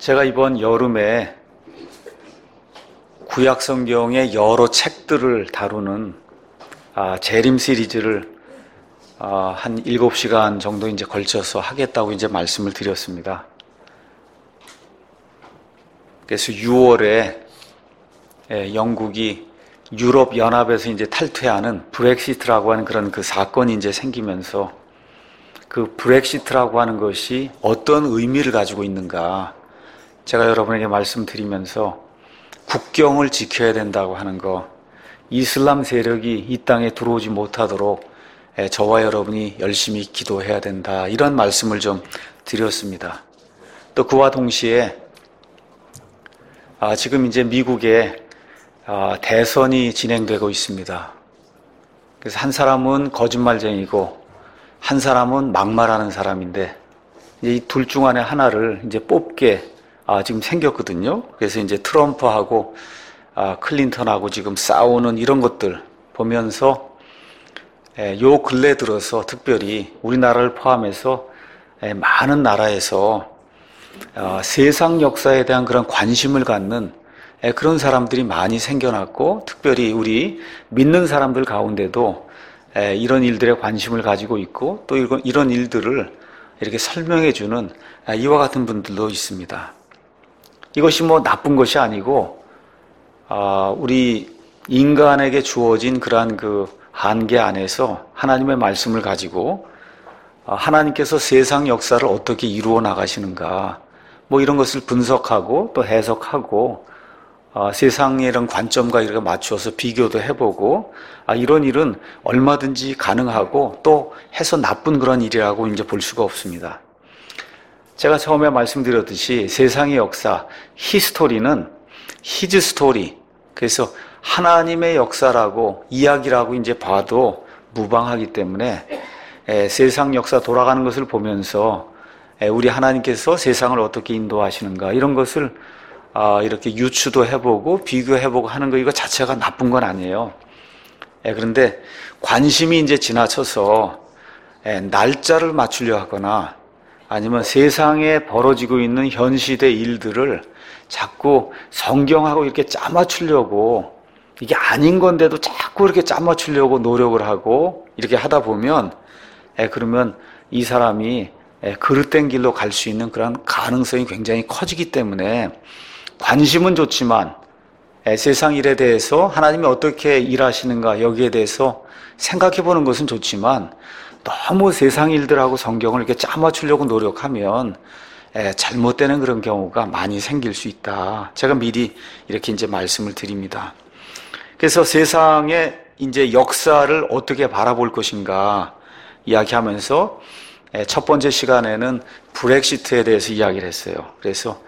제가 이번 여름에 구약 성경의 여러 책들을 다루는 재림 시리즈를 한 7시간 정도 이제 걸쳐서 하겠다고 이제 말씀을 드렸습니다. 그래서 6월에 영국이 유럽 연합에서 이제 탈퇴하는 브렉시트라고 하는 그런 그 사건이 이제 생기면서 그 브렉시트라고 하는 것이 어떤 의미를 가지고 있는가 제가 여러분에게 말씀드리면서 국경을 지켜야 된다고 하는 거, 이슬람 세력이 이 땅에 들어오지 못하도록 저와 여러분이 열심히 기도해야 된다, 이런 말씀을 좀 드렸습니다. 또 그와 동시에 지금 이제 미국에 대선이 진행되고 있습니다. 그래서 한 사람은 거짓말쟁이고 한 사람은 막말하는 사람인데 이 둘 중 안에 하나를 이제 뽑게 지금 생겼거든요. 그래서 이제 트럼프하고 클린턴하고 지금 싸우는 이런 것들 보면서 요 근래 들어서 특별히 우리나라를 포함해서 많은 나라에서 세상 역사에 대한 그런 관심을 갖는 그런 사람들이 많이 생겨났고, 특별히 우리 믿는 사람들 가운데도 이런 일들에 관심을 가지고 있고, 또 이런 일들을 이렇게 설명해주는 이와 같은 분들도 있습니다. 이것이 뭐 나쁜 것이 아니고, 우리 인간에게 주어진 그러한 그 한계 안에서 하나님의 말씀을 가지고 하나님께서 세상 역사를 어떻게 이루어 나가시는가, 뭐 이런 것을 분석하고 또 해석하고 세상의 이런 관점과 이렇게 맞추어서 비교도 해보고, 이런 일은 얼마든지 가능하고 또 해서 나쁜 그런 일이라고 이제 볼 수가 없습니다. 제가 처음에 말씀드렸듯이 세상의 역사, 히스토리는 히즈 스토리, 그래서 하나님의 역사라고 이야기라고 이제 봐도 무방하기 때문에 세상 역사 돌아가는 것을 보면서 우리 하나님께서 세상을 어떻게 인도하시는가, 이런 것을 이렇게 유추도 해보고 비교해보고 하는 거, 이거 자체가 나쁜 건 아니에요. 그런데 관심이 이제 지나쳐서 날짜를 맞추려 하거나 아니면 세상에 벌어지고 있는 현 시대 일들을 자꾸 성경하고 이렇게 짜맞추려고, 이게 아닌 건데도 자꾸 이렇게 짜맞추려고 노력을 하고 이렇게 하다 보면 그러면 이 사람이 그릇된 길로 갈 수 있는 그런 가능성이 굉장히 커지기 때문에 관심은 좋지만 세상 일에 대해서 하나님이 어떻게 일하시는가, 여기에 대해서 생각해 보는 것은 좋지만 너무 세상 일들하고 성경을 이렇게 짜맞추려고 노력하면 잘못되는 그런 경우가 많이 생길 수 있다. 제가 미리 이렇게 이제 말씀을 드립니다. 그래서 세상의 이제 역사를 어떻게 바라볼 것인가 이야기하면서 첫 번째 시간에는 브렉시트에 대해서 이야기를 했어요. 그래서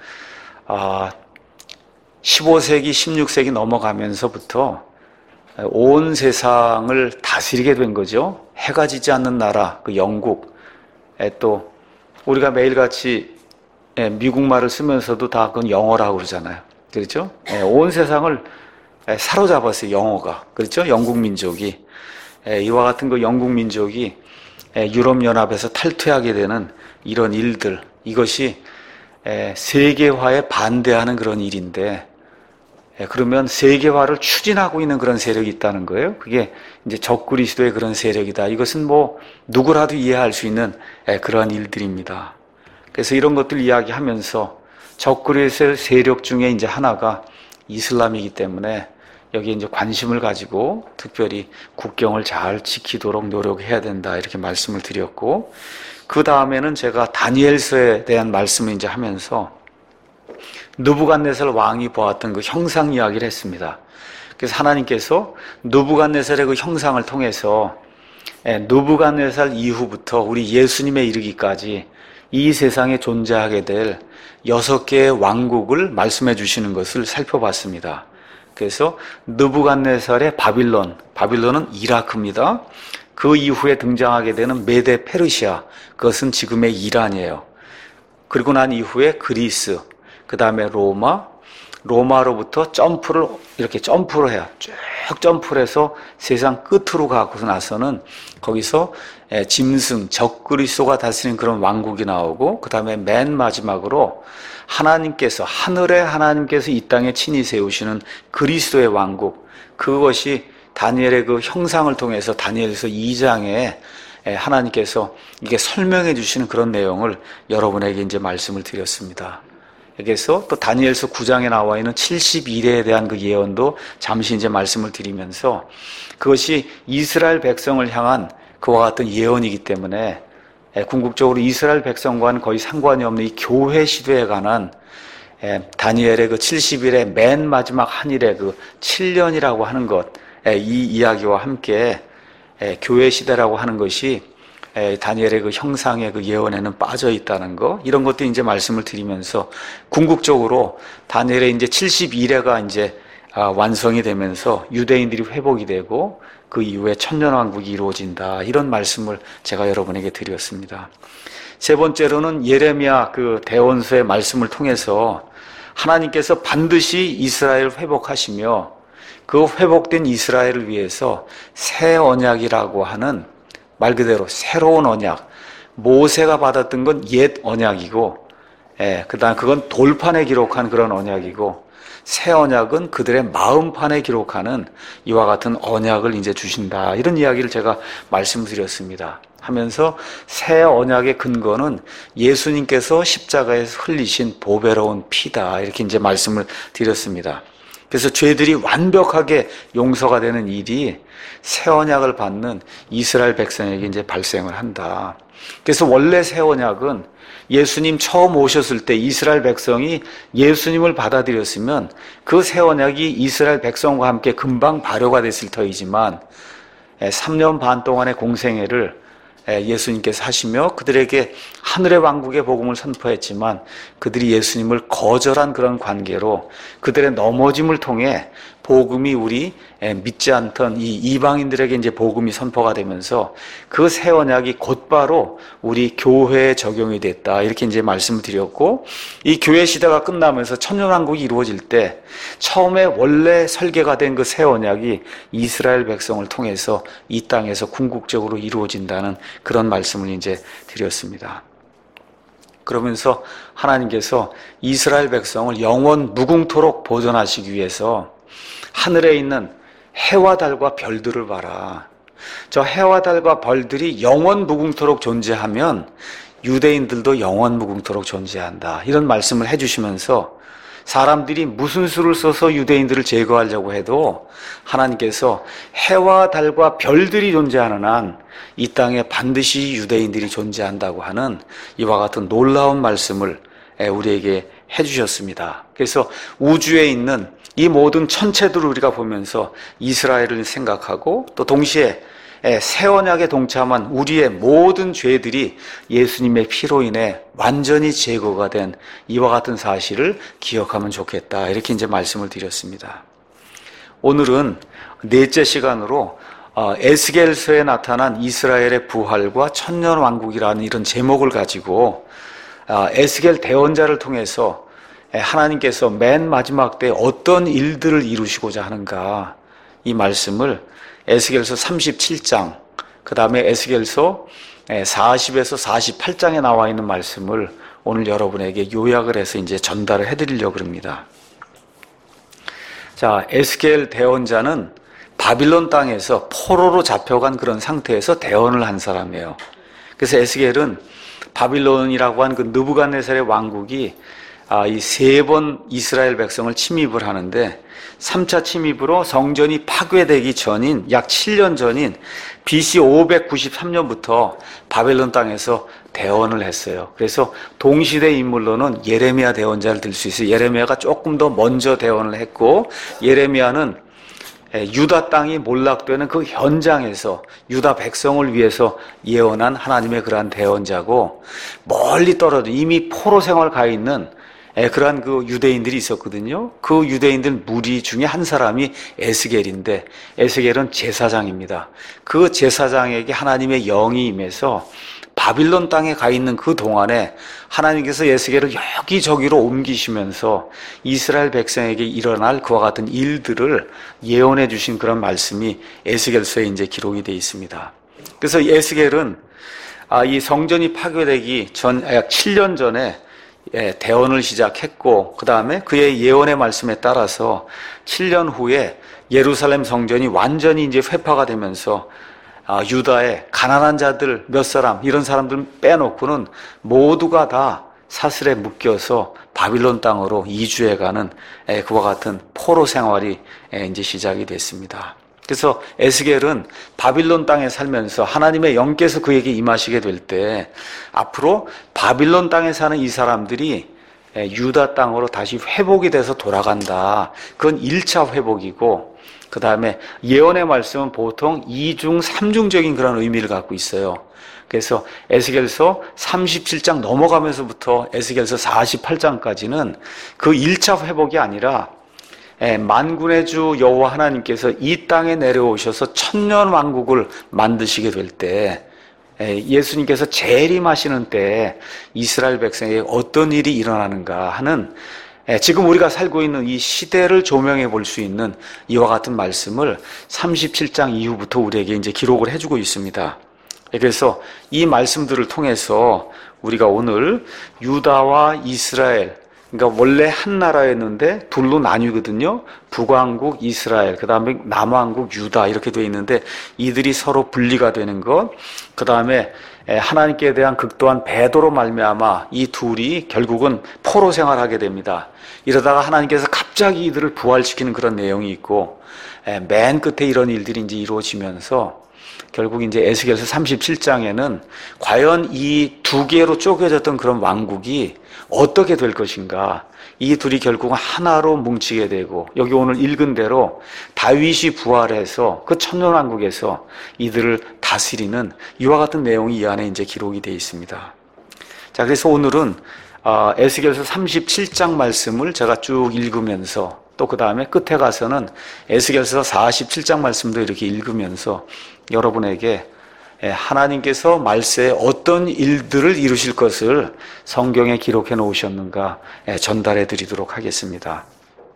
15세기, 16세기 넘어가면서부터 온 세상을 다스리게 된 거죠. 해가 지지 않는 나라, 그 영국, 또 우리가 매일같이 미국 말을 쓰면서도 다 그건 영어라고 그러잖아요. 그렇죠? 온 세상을 사로잡았어요, 영어가. 그렇죠? 영국 민족이. 이와 같은 그 영국 민족이 유럽연합에서 탈퇴하게 되는 이런 일들, 이것이 세계화에 반대하는 그런 일인데, 그러면 세계화를 추진하고 있는 그런 세력이 있다는 거예요. 그게 이제 적그리스도의 그런 세력이다. 이것은 뭐 누구라도 이해할 수 있는 그러한 일들입니다. 그래서 이런 것들 이야기하면서 적그리스도의 세력 중에 이제 하나가 이슬람이기 때문에 여기에 이제 관심을 가지고 특별히 국경을 잘 지키도록 노력해야 된다, 이렇게 말씀을 드렸고, 그 다음에는 제가 다니엘서에 대한 말씀을 이제 하면서 느부갓네살 왕이 보았던 그 형상 이야기를 했습니다. 그래서 하나님께서 느부갓네살의 그 형상을 통해서 느부갓네살 이후부터 우리 예수님에 이르기까지 이 세상에 존재하게 될 6개의 왕국을 말씀해 주시는 것을 살펴봤습니다. 그래서 느부갓네살의 바빌론은 이라크입니다. 그 이후에 등장하게 되는 메데 페르시아, 그것은 지금의 이란이에요. 그리고 난 이후에 그리스, 그 다음에 로마, 로마로부터 이렇게 점프를 해요. 쭉 점프를 해서 세상 끝으로 가고 나서는 거기서 짐승, 적그리스도가 다스리는 그런 왕국이 나오고, 그 다음에 맨 마지막으로 하늘의 하나님께서 이 땅에 친히 세우시는 그리스도의 왕국, 그것이 다니엘의 그 형상을 통해서 다니엘서 2장에 하나님께서 이게 설명해 주시는 그런 내용을 여러분에게 이제 말씀을 드렸습니다. 그래서 또 다니엘서 9장에 나와 있는 70일에 대한 그 예언도 잠시 이제 말씀을 드리면서, 그것이 이스라엘 백성을 향한 그와 같은 예언이기 때문에 궁극적으로 이스라엘 백성과는 거의 상관이 없는 이 교회 시대에 관한 다니엘의 그 70일의 맨 마지막 한 일의 그 7년이라고 하는 것, 이 이야기와 함께 교회 시대라고 하는 것이 다니엘의 그 형상의 그 예언에는 빠져 있다는 거, 이런 것도 이제 말씀을 드리면서, 궁극적으로 다니엘의 이제 70일회가 이제 완성이 되면서 유대인들이 회복이 되고 그 이후에 천년왕국이 이루어진다, 이런 말씀을 제가 여러분에게 드렸습니다. 세 번째로는 예레미야 그 대원서의 말씀을 통해서 하나님께서 반드시 이스라엘을 회복하시며 그 회복된 이스라엘을 위해서 새 언약이라고 하는, 말 그대로 새로운 언약, 모세가 받았던 건 옛 언약이고, 그다음 그건 돌판에 기록한 그런 언약이고, 새 언약은 그들의 마음판에 기록하는 이와 같은 언약을 이제 주신다, 이런 이야기를 제가 말씀드렸습니다. 하면서 새 언약의 근거는 예수님께서 십자가에서 흘리신 보배로운 피다, 이렇게 이제 말씀을 드렸습니다. 그래서 죄들이 완벽하게 용서가 되는 일이 새 언약을 받는 이스라엘 백성에게 이제 발생을 한다. 그래서 원래 새 언약은 예수님 처음 오셨을 때 이스라엘 백성이 예수님을 받아들였으면 그 새 언약이 이스라엘 백성과 함께 금방 발효가 됐을 터이지만 3년 반 동안의 공생애를 예수님께서 하시며 그들에게 하늘의 왕국의 복음을 선포했지만 그들이 예수님을 거절한 그런 관계로 그들의 넘어짐을 통해 복음이 우리 믿지 않던 이 이방인들에게 이제 복음이 선포가 되면서 그 새 언약이 곧바로 우리 교회에 적용이 됐다, 이렇게 이제 말씀을 드렸고, 이 교회 시대가 끝나면서 천년왕국이 이루어질 때 처음에 원래 설계가 된 그 새 언약이 이스라엘 백성을 통해서 이 땅에서 궁극적으로 이루어진다는 그런 말씀을 이제 드렸습니다. 그러면서 하나님께서 이스라엘 백성을 영원 무궁토록 보존하시기 위해서 하늘에 있는 해와 달과 별들을 봐라. 저 해와 달과 별들이 영원 무궁토록 존재하면 유대인들도 영원 무궁토록 존재한다, 이런 말씀을 해주시면서 사람들이 무슨 수를 써서 유대인들을 제거하려고 해도 하나님께서 해와 달과 별들이 존재하는 한 이 땅에 반드시 유대인들이 존재한다고 하는 이와 같은 놀라운 말씀을 우리에게 해주셨습니다. 그래서 우주에 있는 이 모든 천체들을 우리가 보면서 이스라엘을 생각하고, 또 동시에 새 언약에 동참한 우리의 모든 죄들이 예수님의 피로 인해 완전히 제거가 된 이와 같은 사실을 기억하면 좋겠다, 이렇게 이제 말씀을 드렸습니다. 오늘은 넷째 시간으로 에스겔서에 나타난 이스라엘의 부활과 천년왕국이라는 이런 제목을 가지고 에스겔 대언자를 통해서 하나님께서 맨 마지막 때 어떤 일들을 이루시고자 하는가, 이 말씀을 에스겔서 37장, 그 다음에 에스겔서 40에서 48장에 나와 있는 말씀을 오늘 여러분에게 요약을 해서 이제 전달을 해드리려고 합니다. 자, 에스겔 대언자는 바빌론 땅에서 포로로 잡혀간 그런 상태에서 대언을 한 사람이에요. 그래서 에스겔은 바빌론이라고 한 그 느부갓네살의 왕국이 이 3번 이스라엘 백성을 침입을 하는데, 3차 침입으로 성전이 파괴되기 전인 약 7년 전인 BC 593년부터 바벨론 땅에서 대언을 했어요. 그래서 동시대 인물로는 예레미야 대언자를 들 수 있어요. 예레미야가 조금 더 먼저 대언을 했고, 예레미야는 유다 땅이 몰락되는 그 현장에서 유다 백성을 위해서 예언한 하나님의 그러한 대언자고, 멀리 떨어져 이미 포로 생활 가 있는 그러한 그 유대인들이 있었거든요. 그 유대인들 무리 중에 한 사람이 에스겔인데, 에스겔은 제사장입니다. 그 제사장에게 하나님의 영이 임해서 바빌론 땅에 가 있는 그 동안에 하나님께서 에스겔을 여기저기로 옮기시면서 이스라엘 백성에게 일어날 그와 같은 일들을 예언해 주신 그런 말씀이 에스겔서에 이제 기록이 되어 있습니다. 그래서 에스겔은 이 성전이 파괴되기 전 약 7년 전에 대언을 시작했고, 그 다음에 그의 예언의 말씀에 따라서 7년 후에 예루살렘 성전이 완전히 이제 회파가 되면서 유다의 가난한 자들 몇 사람, 이런 사람들 빼놓고는 모두가 다 사슬에 묶여서 바빌론 땅으로 이주해가는 그와 같은 포로 생활이 이제 시작이 됐습니다. 그래서 에스겔은 바빌론 땅에 살면서 하나님의 영께서 그에게 임하시게 될 때 앞으로 바빌론 땅에 사는 이 사람들이 유다 땅으로 다시 회복이 돼서 돌아간다. 그건 1차 회복이고, 그 다음에 예언의 말씀은 보통 2중, 3중적인 그런 의미를 갖고 있어요. 그래서 에스겔서 37장 넘어가면서부터 에스겔서 48장까지는 그 1차 회복이 아니라 만군의 주 여호와 하나님께서 이 땅에 내려오셔서 천년 왕국을 만드시게 될 때, 예수님께서 재림하시는 때 이스라엘 백성에게 어떤 일이 일어나는가 하는, 지금 우리가 살고 있는 이 시대를 조명해 볼 수 있는 이와 같은 말씀을 37장 이후부터 우리에게 이제 기록을 해주고 있습니다. 그래서 이 말씀들을 통해서 우리가 오늘 유다와 이스라엘, 그러니까 원래 한 나라였는데 둘로 나뉘거든요. 북왕국 이스라엘, 그 다음에 남왕국 유다, 이렇게 되어 있는데 이들이 서로 분리가 되는 것, 그 다음에 하나님께 대한 극도한 배도로 말미암아 이 둘이 결국은 포로 생활하게 됩니다. 이러다가 하나님께서 갑자기 이들을 부활시키는 그런 내용이 있고, 맨 끝에 이런 일들이 이제 이루어지면서 결국 이제 에스겔서 37장에는 과연 이 두 개로 쪼개졌던 그런 왕국이 어떻게 될 것인가, 이 둘이 결국은 하나로 뭉치게 되고, 여기 오늘 읽은 대로 다윗이 부활해서 그 천년왕국에서 이들을 다스리는 이와 같은 내용이 이 안에 이제 기록이 되어 있습니다. 자, 그래서 오늘은 에스겔서 37장 말씀을 제가 쭉 읽으면서, 또 그 다음에 끝에 가서는 에스겔서 47장 말씀도 이렇게 읽으면서 여러분에게 하나님께서 말세에 어떤 일들을 이루실 것을 성경에 기록해 놓으셨는가 전달해 드리도록 하겠습니다.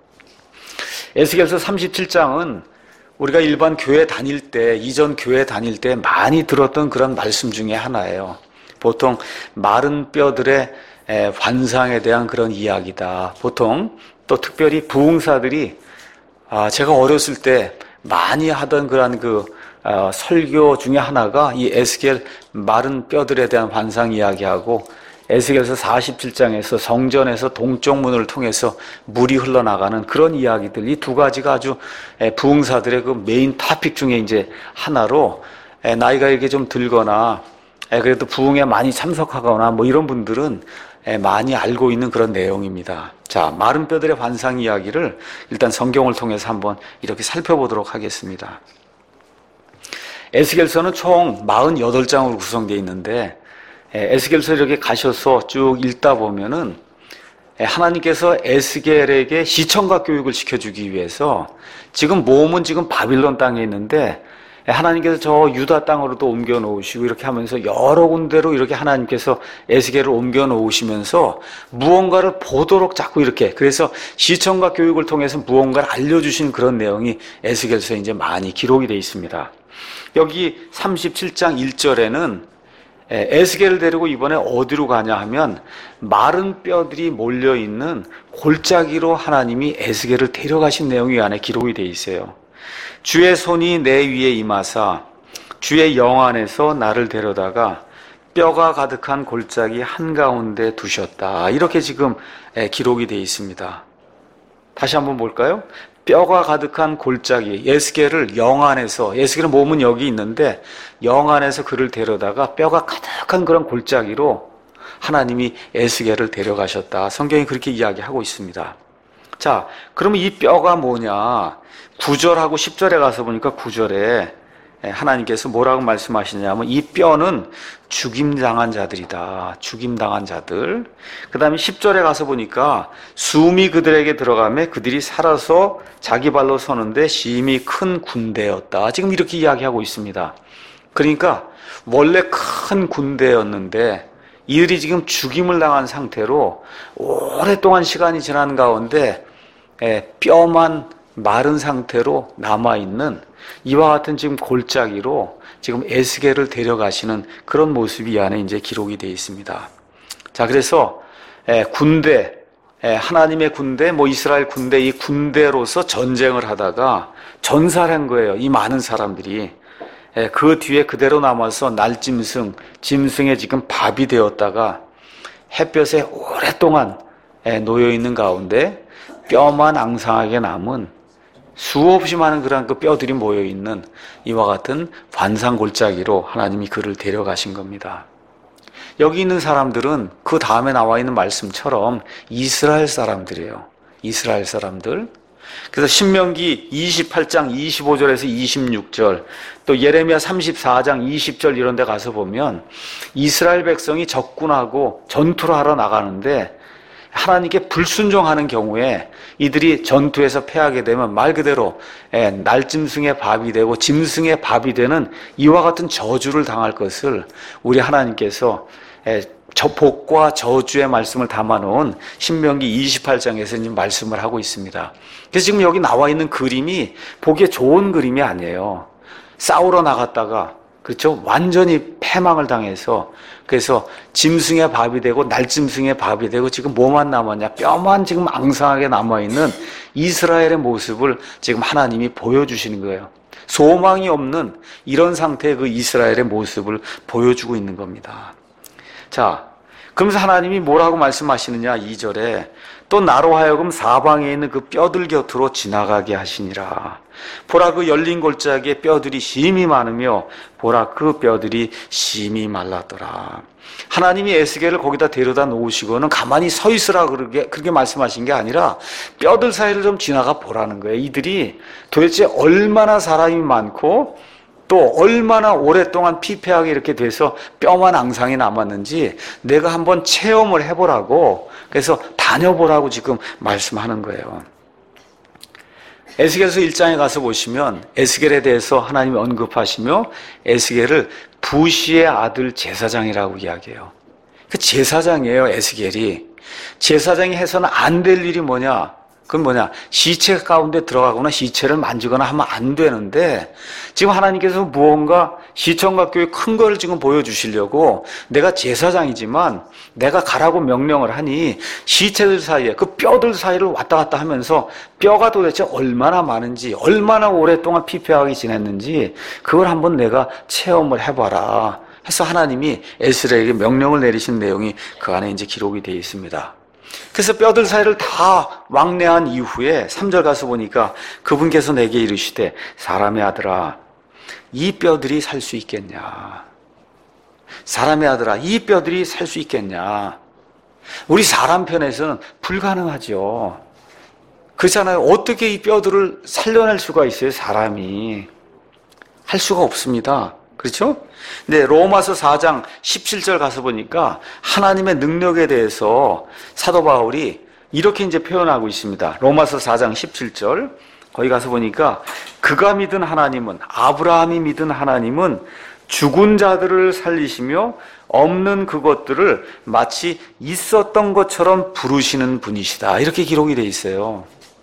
에스겔서 37장은 우리가 일반 교회 다닐 때, 이전 교회 다닐 때 많이 들었던 그런 말씀 중에 하나예요. 보통 마른 뼈들의 환상에 대한 그런 이야기다. 보통 또 특별히 부흥사들이 제가 어렸을 때 많이 하던 그런 설교 중에 하나가 이 에스겔 마른 뼈들에 대한 환상 이야기하고, 에스겔서 47장에서 성전에서 동쪽 문을 통해서 물이 흘러나가는 그런 이야기들, 이 두 가지가 아주 부흥사들의 그 메인 토픽 중에 이제 하나로, 나이가 이렇게 좀 들거나 그래도 부흥에 많이 참석하거나 뭐 이런 분들은 많이 알고 있는 그런 내용입니다. 자, 마른 뼈들의 환상 이야기를 일단 성경을 통해서 한번 이렇게 살펴보도록 하겠습니다. 에스겔서는 총 48장으로 구성되어 있는데, 에스겔서 이렇게 가셔서 쭉 읽다 보면은 하나님께서 에스겔에게 시청각 교육을 시켜주기 위해서, 지금 몸은 지금 바빌론 땅에 있는데 하나님께서 저 유다 땅으로도 옮겨 놓으시고 이렇게 하면서 여러 군데로 이렇게 하나님께서 에스겔을 옮겨 놓으시면서 무언가를 보도록 자꾸 이렇게, 그래서 시청각 교육을 통해서 무언가를 알려주신 그런 내용이 에스겔서에 이제 많이 기록이 되어 있습니다. 여기 37장 1절에는 에스겔을 데리고 이번에 어디로 가냐 하면 마른 뼈들이 몰려있는 골짜기로 하나님이 에스겔을 데려가신 내용이 안에 기록이 되어 있어요. 주의 손이 내 위에 임하사 주의 영 안에서 나를 데려다가 뼈가 가득한 골짜기 한가운데 두셨다. 이렇게 지금 기록이 되어 있습니다. 다시 한번 볼까요? 뼈가 가득한 골짜기, 에스겔을 영 안에서, 에스겔의 몸은 여기 있는데 영 안에서 그를 데려다가 뼈가 가득한 그런 골짜기로 하나님이 에스겔을 데려가셨다. 성경이 그렇게 이야기하고 있습니다. 자, 그러면 이 뼈가 뭐냐? 9절하고 10절에 가서 보니까 9절에 하나님께서 뭐라고 말씀하시냐면 이 뼈는 죽임당한 자들이다. 죽임당한 자들. 그 다음에 10절에 가서 보니까 숨이 그들에게 들어가매 그들이 살아서 자기 발로 서는데 심히 큰 군대였다. 지금 이렇게 이야기하고 있습니다. 그러니까 원래 큰 군대였는데 이들이 지금 죽임을 당한 상태로 오랫동안 시간이 지난 가운데 뼈만 마른 상태로 남아있는 이와 같은 지금 골짜기로 지금 에스겔을 데려가시는 그런 모습이 이 안에 이제 기록이 되어 있습니다. 자, 그래서 군대, 하나님의 군대, 이스라엘 군대, 이 군대로서 전쟁을 하다가 전사한 거예요. 이 많은 사람들이. 그 뒤에 그대로 남아서 날짐승, 짐승의 지금 밥이 되었다가 햇볕에 오랫동안 놓여 있는 가운데 뼈만 앙상하게 남은 수없이 많은 그런 그 뼈들이 모여 있는 이와 같은 관상골짜기로 하나님이 그를 데려가신 겁니다. 여기 있는 사람들은 그 다음에 나와 있는 말씀처럼 이스라엘 사람들이에요. 이스라엘 사람들. 그래서 신명기 28장 25절에서 26절, 또 예레미야 34장 20절 이런 데 가서 보면 이스라엘 백성이 적군하고 전투를 하러 나가는데 하나님께 불순종하는 경우에 이들이 전투에서 패하게 되면 말 그대로 날짐승의 밥이 되고 짐승의 밥이 되는 이와 같은 저주를 당할 것을 우리 하나님께서 복과 저주의 말씀을 담아놓은 신명기 28장에서 말씀을 하고 있습니다. 그래서 지금 여기 나와 있는 그림이 보기에 좋은 그림이 아니에요. 싸우러 나갔다가 그렇죠? 완전히 패망을 당해서 그래서 짐승의 밥이 되고 날짐승의 밥이 되고 지금 뭐만 남았냐? 뼈만 지금 앙상하게 남아있는 이스라엘의 모습을 지금 하나님이 보여주시는 거예요. 소망이 없는 이런 상태의 그 이스라엘의 모습을 보여주고 있는 겁니다. 자, 그러면서 하나님이 뭐라고 말씀하시느냐? 2절에 또 나로 하여금 사방에 있는 그 뼈들 곁으로 지나가게 하시니라. 보라 그 열린 골짜기에 뼈들이 심히 많으며 보라 그 뼈들이 심히 말랐더라. 하나님이 에스겔을 거기다 데려다 놓으시고는 가만히 서 있으라 그렇게 말씀하신 게 아니라 뼈들 사이를 좀 지나가 보라는 거예요. 이들이 도대체 얼마나 사람이 많고 또 얼마나 오랫동안 피폐하게 이렇게 돼서 뼈만 앙상이 남았는지 내가 한번 체험을 해보라고, 그래서 다녀보라고 지금 말씀하는 거예요. 에스겔서 1장에 가서 보시면 에스겔에 대해서 하나님이 언급하시며 에스겔을 부시의 아들 제사장이라고 이야기해요. 그 제사장이에요, 에스겔이. 제사장이 해서는 안 될 일이 뭐냐? 그건 뭐냐? 시체 가운데 들어가거나 시체를 만지거나 하면 안 되는데 지금 하나님께서 무언가 시청각 교회 큰 거를 지금 보여주시려고 내가 제사장이지만 내가 가라고 명령을 하니 시체들 사이에 그 뼈들 사이를 왔다 갔다 하면서 뼈가 도대체 얼마나 많은지 얼마나 오랫동안 피폐하게 지냈는지 그걸 한번 내가 체험을 해봐라 해서 하나님이 에스겔에게 명령을 내리신 내용이 그 안에 이제 기록이 되어 있습니다. 그래서 뼈들 사이를 다 왕래한 이후에 3절 가서 보니까 그분께서 내게 이르시되 사람의 아들아 이 뼈들이 살 수 있겠냐? 사람의 아들아 이 뼈들이 살 수 있겠냐? 우리 사람 편에서는 불가능하죠. 그렇잖아요. 어떻게 이 뼈들을 살려낼 수가 있어요? 사람이 할 수가 없습니다. 그렇죠? 근데 로마서 4장 17절 가서 보니까 하나님의 능력에 대해서 사도 바울이 이렇게 이제 표현하고 있습니다. 로마서 4장 17절 거기 가서 보니까 그가 믿은 하나님은, 아브라함이 믿은 하나님은 죽은 자들을 살리시며 없는 그것들을 마치 있었던 것처럼 부르시는 분이시다. 이렇게 기록이 돼 있어요.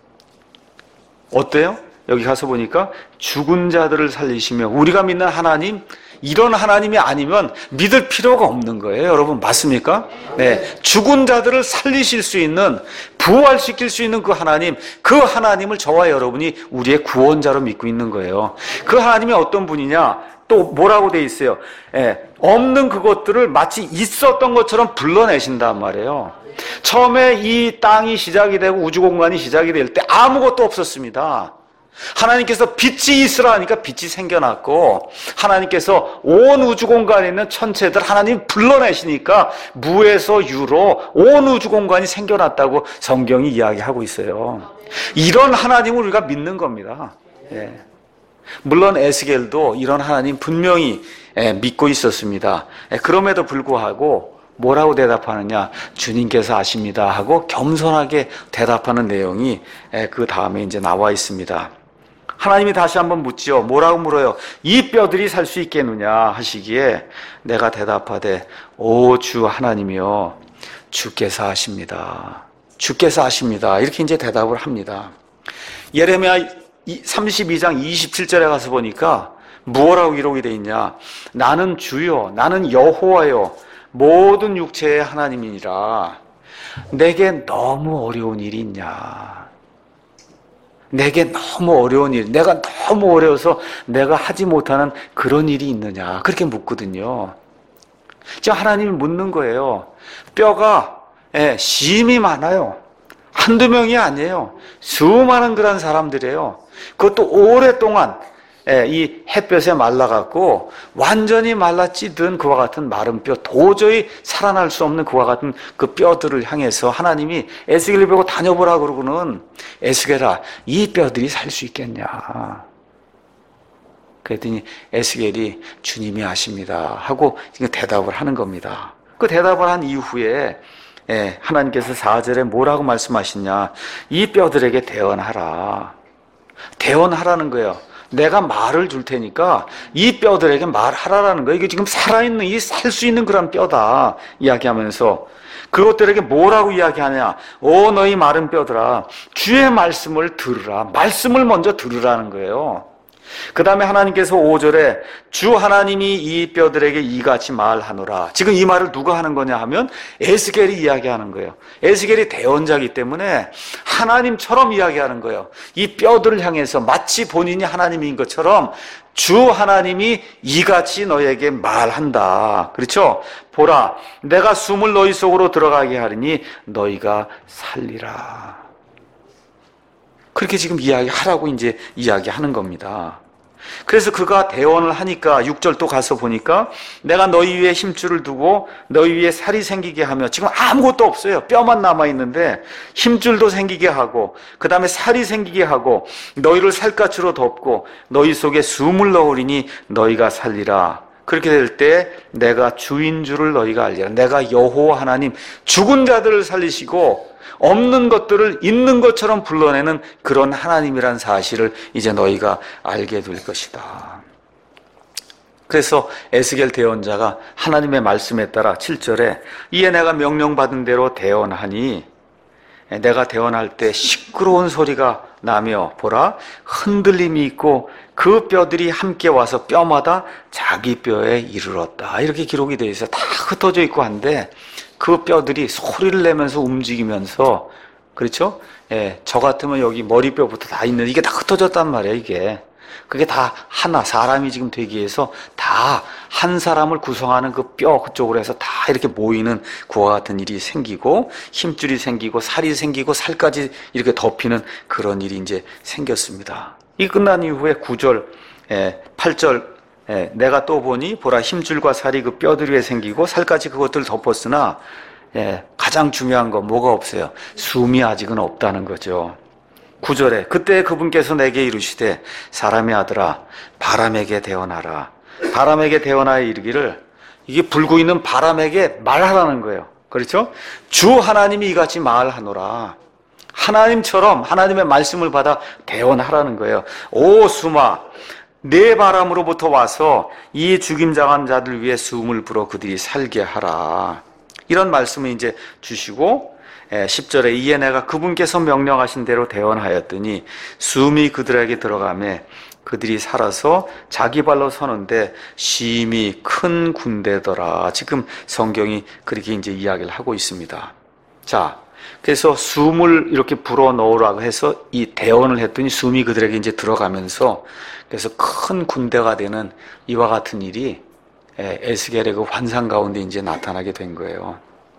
어때요? 여기 가서 보니까 죽은 자들을 살리시며, 우리가 믿는 하나님, 이런 하나님이 아니면 믿을 필요가 없는 거예요. 여러분 맞습니까? 네, 죽은 자들을 살리실 수 있는, 부활시킬 수 있는 그 하나님, 그 하나님을 저와 여러분이 우리의 구원자로 믿고 있는 거예요. 그 하나님이 어떤 분이냐? 또 뭐라고 돼 있어요? 없는 그것들을 마치 있었던 것처럼 불러내신단 말이에요. 처음에 이 땅이 시작이 되고 우주공간이 시작이 될 때 아무것도 없었습니다. 하나님께서 빛이 있으라 하니까 빛이 생겨났고, 하나님께서 온 우주공간에 있는 천체들 하나님 불러내시니까 무에서 유로 온 우주공간이 생겨났다고 성경이 이야기하고 있어요. 이런 하나님을 우리가 믿는 겁니다. 예. 물론 에스겔도 이런 하나님 분명히 믿고 있었습니다. 그럼에도 불구하고 뭐라고 대답하느냐? 주님께서 아십니다 하고 겸손하게 대답하는 내용이 그 다음에 이제 나와 있습니다. 하나님이 다시 한번 묻지요. 뭐라고 물어요? 이 뼈들이 살 수 있겠느냐 하시기에 내가 대답하되 오 주 하나님이여 주께서 하십니다. 주께서 하십니다. 이렇게 이제 대답을 합니다. 예레미야 32장 27절에 가서 보니까 무엇라고 기록이 되어 있냐? 나는 주요, 나는 여호와요, 모든 육체의 하나님이니라. 내게 너무 어려운 일이 있냐? 내게 너무 어려운 일, 내가 너무 어려워서 내가 하지 못하는 그런 일이 있느냐? 그렇게 묻거든요. 지금 하나님이 묻는 거예요. 뼈가 심이 많아요. 한두 명이 아니에요. 수많은 그런 사람들이에요. 그것도 오랫동안 이 햇볕에 말라갖고 완전히 말라 찌든 그와 같은 마른 뼈, 도저히 살아날 수 없는 그와 같은 그 뼈들을 향해서 하나님이 에스겔을 보고 다녀보라 그러고는 에스겔아, 이 뼈들이 살 수 있겠냐? 그랬더니 에스겔이 주님이 하십니다 하고 지금 대답을 하는 겁니다. 그 대답을 한 이후에 하나님께서 4절에 뭐라고 말씀하시냐? 이 뼈들에게 대언하라. 대언하라는 거예요. 내가 말을 줄 테니까 이 뼈들에게 말하라라는 거예요. 이게 지금 살아있는, 이 살 수 있는 그런 뼈다 이야기하면서 그것들에게 뭐라고 이야기하냐? 오 너희 마른 뼈들아, 주의 말씀을 들으라. 말씀을 먼저 들으라는 거예요. 그 다음에 하나님께서 5절에 주 하나님이 이 뼈들에게 이같이 말하노라. 지금 이 말을 누가 하는 거냐 하면 에스겔이 이야기하는 거예요. 에스겔이 대언자이기 때문에 하나님처럼 이야기하는 거예요. 이 뼈들을 향해서 마치 본인이 하나님인 것처럼 주 하나님이 이같이 너에게 말한다. 그렇죠? 보라, 내가 숨을 너희 속으로 들어가게 하리니 너희가 살리라. 그렇게 지금 이야기하라고 이제 이야기하는 겁니다. 그래서 그가 대언을 하니까 6절 또 가서 보니까 내가 너희 위에 힘줄을 두고 너희 위에 살이 생기게 하며, 지금 아무것도 없어요. 뼈만 남아있는데 힘줄도 생기게 하고 그 다음에 살이 생기게 하고 너희를 살갗으로 덮고 너희 속에 숨을 넣으리니 너희가 살리라. 그렇게 될 때 내가 주인 줄을 너희가 알리라. 내가 여호와 하나님, 죽은 자들을 살리시고 없는 것들을 있는 것처럼 불러내는 그런 하나님이란 사실을 이제 너희가 알게 될 것이다. 그래서 에스겔 대언자가 하나님의 말씀에 따라 7절에 이에 내가 명령받은 대로 대언하니 내가 대언할 때 시끄러운 소리가 나며 보라 흔들림이 있고 그 뼈들이 함께 와서 뼈마다 자기 뼈에 이르렀다. 이렇게 기록이 되어 있어요. 다 흩어져 있고 한데 그 뼈들이 소리를 내면서 움직이면서, 그렇죠? 저 같으면 여기 머리뼈부터 다 있는데 이게 다 흩어졌단 말이에요. 이게 그게 다 하나, 사람이 지금 되기 위해서 다 한 사람을 구성하는 그 뼈 그쪽으로 해서 다 이렇게 모이는 그와 같은 일이 생기고 힘줄이 생기고 살이 생기고 살까지 이렇게 덮이는 그런 일이 이제 생겼습니다. 이 끝난 이후에 9절, 8절 내가 또 보니 보라 힘줄과 살이 그 뼈들 위에 생기고 살까지 그것들을 덮었으나 가장 중요한 건 뭐가 없어요? 숨이 아직은 없다는 거죠. 9절에 그때 그분께서 내게 이르시되 사람의 아들아 바람에게 대언하라. 바람에게 대언하여 이르기를, 이게 불고 있는 바람에게 말하라는 거예요. 그렇죠? 주 하나님이 이같이 말하노라. 하나님처럼 하나님의 말씀을 받아 대언하라는 거예요. 오 수마, 내 바람으로부터 와서 이 죽임당한 자들 위해 숨을 불어 그들이 살게 하라. 이런 말씀을 이제 주시고 10절에 이에 내가 그분께서 명령하신 대로 대언하였더니 숨이 그들에게 들어가매 그들이 살아서 자기 발로 서는데 심히 큰 군대더라. 지금 성경이 그렇게 이제 이야기를 하고 있습니다. 자, 그래서 숨을 이렇게 불어 넣으라고 해서 이 대언을 했더니 숨이 그들에게 이제 들어가면서 그래서 큰 군대가 되는 이와 같은 일이 에스겔의 그 환상 가운데 이제 나타나게 된 거예요.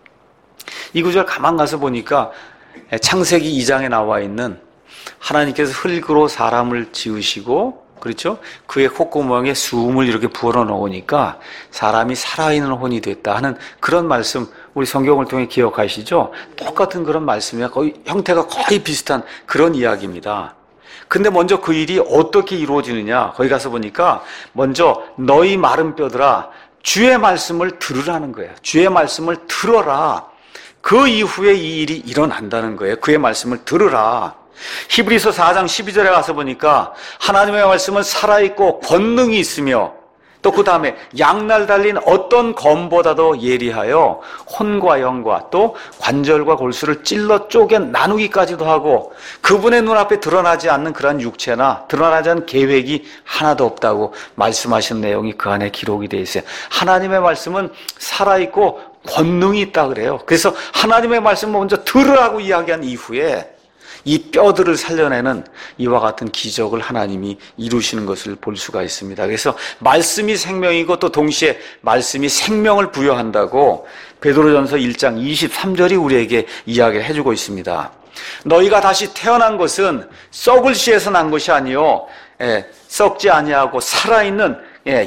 이 구절 가만 가서 보니까 창세기 2장에 나와 있는 하나님께서 흙으로 사람을 지으시고, 그렇죠? 그의 콧구멍에 숨을 이렇게 불어 넣으니까 사람이 살아있는 혼이 됐다 하는 그런 말씀, 우리 성경을 통해 기억하시죠? 똑같은 그런 말씀이야. 거의 형태가 거의 비슷한 그런 이야기입니다. 근데 먼저 그 일이 어떻게 이루어지느냐? 거기 가서 보니까 먼저 너희 마른 뼈들아 주의 말씀을 들으라는 거예요. 주의 말씀을 들어라. 그 이후에 이 일이 일어난다는 거예요. 그의 말씀을 들으라. 히브리서 4장 12절에 가서 보니까 하나님의 말씀은 살아있고 권능이 있으며 또 그 다음에 양날 달린 어떤 검보다도 예리하여 혼과 영과 또 관절과 골수를 찔러 쪼개 나누기까지도 하고 그분의 눈앞에 드러나지 않는 그러한 육체나 드러나지 않는 계획이 하나도 없다고 말씀하신 내용이 그 안에 기록이 되어 있어요. 하나님의 말씀은 살아있고 권능이 있다 그래요. 그래서 하나님의 말씀을 먼저 들으라고 이야기한 이후에 이 뼈들을 살려내는 이와 같은 기적을 하나님이 이루시는 것을 볼 수가 있습니다. 그래서 말씀이 생명이고 또 동시에 말씀이 생명을 부여한다고 베드로전서 1장 23절이 우리에게 이야기를 해주고 있습니다. 너희가 다시 태어난 것은 썩을 씨에서 난 것이 아니요 썩지 아니하고 살아있는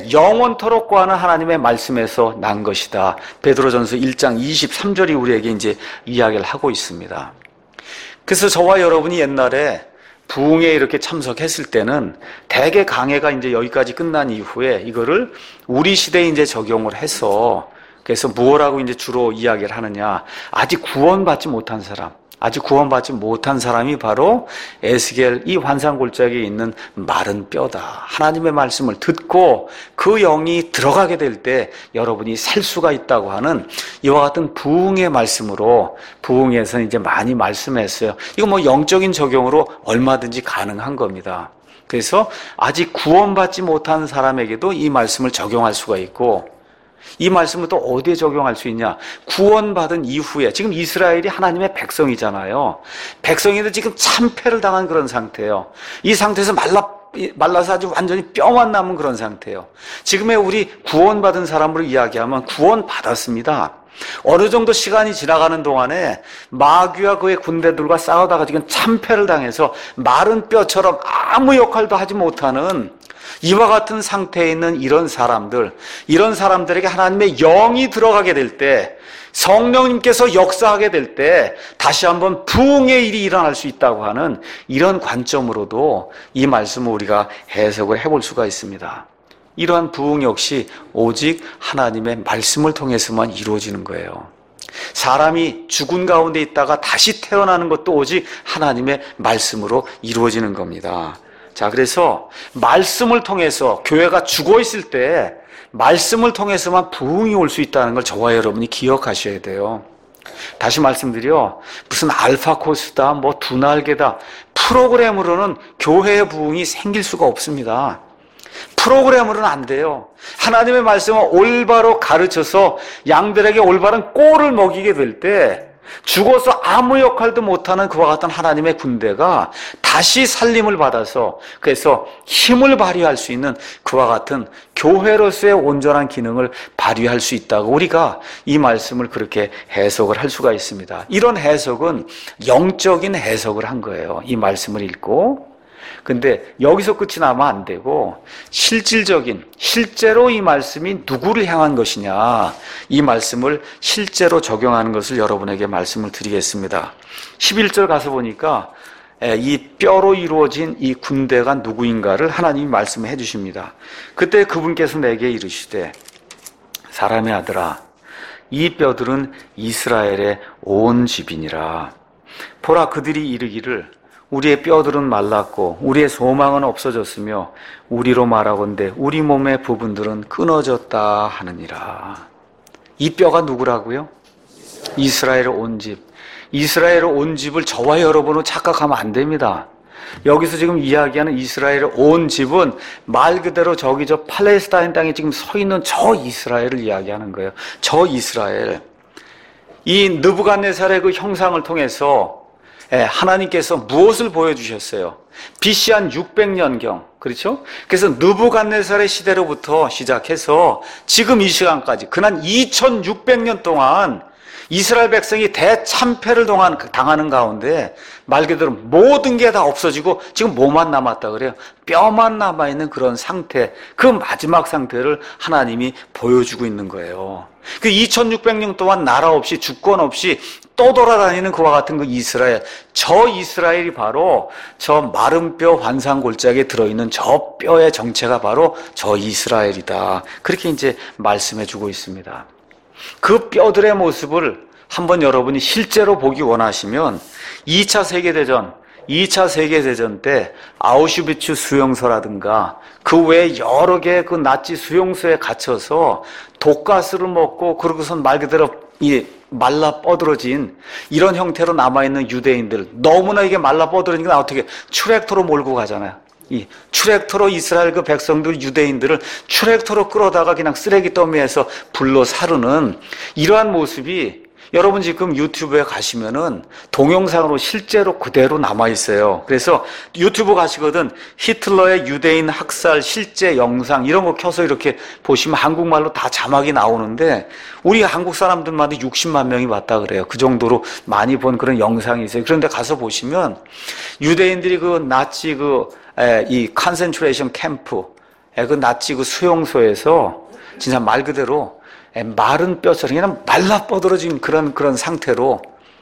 영원토록 거하는 하나님의 말씀에서 난 것이다. 베드로전서 1장 23절이 우리에게 이제 이야기를 하고 있습니다. 그래서 저와 여러분이 옛날에 부흥에 이렇게 참석했을 때는 대개 강해가 이제 여기까지 끝난 이후에 이거를 우리 시대에 이제 적용을 해서 그래서 무엇라고 이제 주로 이야기를 하느냐. 아직 구원받지 못한 사람. 아직 구원받지 못한 사람이 바로 에스겔 이 환상골짜기에 있는 마른 뼈다. 하나님의 말씀을 듣고 그 영이 들어가게 될 때 여러분이 살 수가 있다고 하는 이와 같은 부흥의 말씀으로 부흥에서 이제 많이 말씀했어요. 이거 뭐 영적인 적용으로 얼마든지 가능한 겁니다. 그래서 아직 구원받지 못한 사람에게도 이 말씀을 적용할 수가 있고 이 말씀을 또 어디에 적용할 수 있냐? 구원받은 이후에 지금 이스라엘이 하나님의 백성이잖아요. 백성인데 지금 참패를 당한 그런 상태예요. 이 상태에서 말라서 아주 완전히 뼈만 남은 그런 상태예요. 지금의 우리 구원받은 사람으로 이야기하면 구원받았습니다. 어느 정도 시간이 지나가는 동안에 마귀와 그의 군대들과 싸우다가 지금 참패를 당해서 마른 뼈처럼 아무 역할도 하지 못하는 이와 같은 상태에 있는 이런 사람들에게 하나님의 영이 들어가게 될 때, 성령님께서 역사하게 될 때 다시 한번 부흥의 일이 일어날 수 있다고 하는 이런 관점으로도 이 말씀을 우리가 해석을 해볼 수가 있습니다. 이러한 부흥 역시 오직 하나님의 말씀을 통해서만 이루어지는 거예요. 사람이 죽은 가운데 있다가 다시 태어나는 것도 오직 하나님의 말씀으로 이루어지는 겁니다. 자, 그래서 말씀을 통해서 교회가 죽어 있을 때 말씀을 통해서만 부흥이 올 수 있다는 걸 저와 여러분이 기억하셔야 돼요. 다시 말씀드려 무슨 알파 코스다 뭐 두 날개다 프로그램으로는 교회의 부흥이 생길 수가 없습니다. 프로그램으로는 안 돼요. 하나님의 말씀을 올바로 가르쳐서 양들에게 올바른 꼴을 먹이게 될 때 죽어서 아무 역할도 못하는 그와 같은 하나님의 군대가 다시 살림을 받아서 그래서 힘을 발휘할 수 있는 그와 같은 교회로서의 온전한 기능을 발휘할 수 있다고 우리가 이 말씀을 그렇게 해석을 할 수가 있습니다. 이런 해석은 영적인 해석을 한 거예요. 이 말씀을 읽고. 근데 여기서 끝이 나면 안 되고 실제로 이 말씀이 누구를 향한 것이냐, 이 말씀을 실제로 적용하는 것을 여러분에게 말씀을 드리겠습니다. 11절 가서 보니까 이 뼈로 이루어진 이 군대가 누구인가를 하나님이 말씀해 주십니다. 그때 그분께서 내게 이르시되 사람의 아들아 이 뼈들은 이스라엘의 온 집이니라. 보라 그들이 이르기를 우리의 뼈들은 말랐고 우리의 소망은 없어졌으며 우리로 말하건대 우리 몸의 부분들은 끊어졌다 하느니라. 이 뼈가 누구라고요? 이스라엘의 온 집. 이스라엘의 온 집을 저와 여러분은 착각하면 안 됩니다. 여기서 지금 이야기하는 이스라엘의 온 집은 말 그대로 저기 저 팔레스타인 땅에 지금 서 있는 저 이스라엘을 이야기하는 거예요. 저 이스라엘. 이 느부갓네살의 그 형상을 통해서 하나님께서 무엇을 보여주셨어요? BC 한 600년경, 그렇죠? 그래서 느부갓네살의 시대로부터 시작해서 지금 이 시간까지 그난 2600년 동안 이스라엘 백성이 대참패를 당하는 가운데 말 그대로 모든 게 다 없어지고 지금 뭐만 남았다 그래요? 뼈만 남아있는 그런 상태, 그 마지막 상태를 하나님이 보여주고 있는 거예요. 그 2600년 동안 나라 없이 주권 없이 떠돌아다니는 그와 같은 그 이스라엘, 저 이스라엘이 바로 저 마른 뼈 환상골짜기에 들어있는 저 뼈의 정체가 바로 저 이스라엘이다. 그렇게 이제 말씀해 주고 있습니다. 그 뼈들의 모습을 한번 여러분이 실제로 보기 원하시면 2차 세계대전 2차 세계대전 때 아우슈비츠 수용소라든가 그 외에 여러 개의 그 나치 수용소에 갇혀서 독가스를 먹고 그러고선 말 그대로 이 말라 뻗어진 이런 형태로 남아있는 유대인들, 너무나 이게 말라 뻗어지니까 어떻게 트랙터로 몰고 가잖아요. 이 트랙터로 이스라엘 그 백성들, 유대인들을 트랙터로 끌어다가 그냥 쓰레기 더미에서 불로 사르는 이러한 모습이 여러분 지금 유튜브에 가시면은 동영상으로 실제로 그대로 남아있어요. 그래서 유튜브 가시거든 히틀러의 유대인 학살 실제 영상 이런 거 켜서 이렇게 보시면 한국말로 다 자막이 나오는데 우리 한국 사람들만 60만 명이 봤다 그래요. 그 정도로 많이 본 그런 영상이 있어요. 그런데 가서 보시면 유대인들이 그 나치 이 컨센트레이션 캠프, 그 나치 그 수용소에서 진짜 말 그대로 마른 뼈처럼 그냥 말라 뻗어진 그런 상태로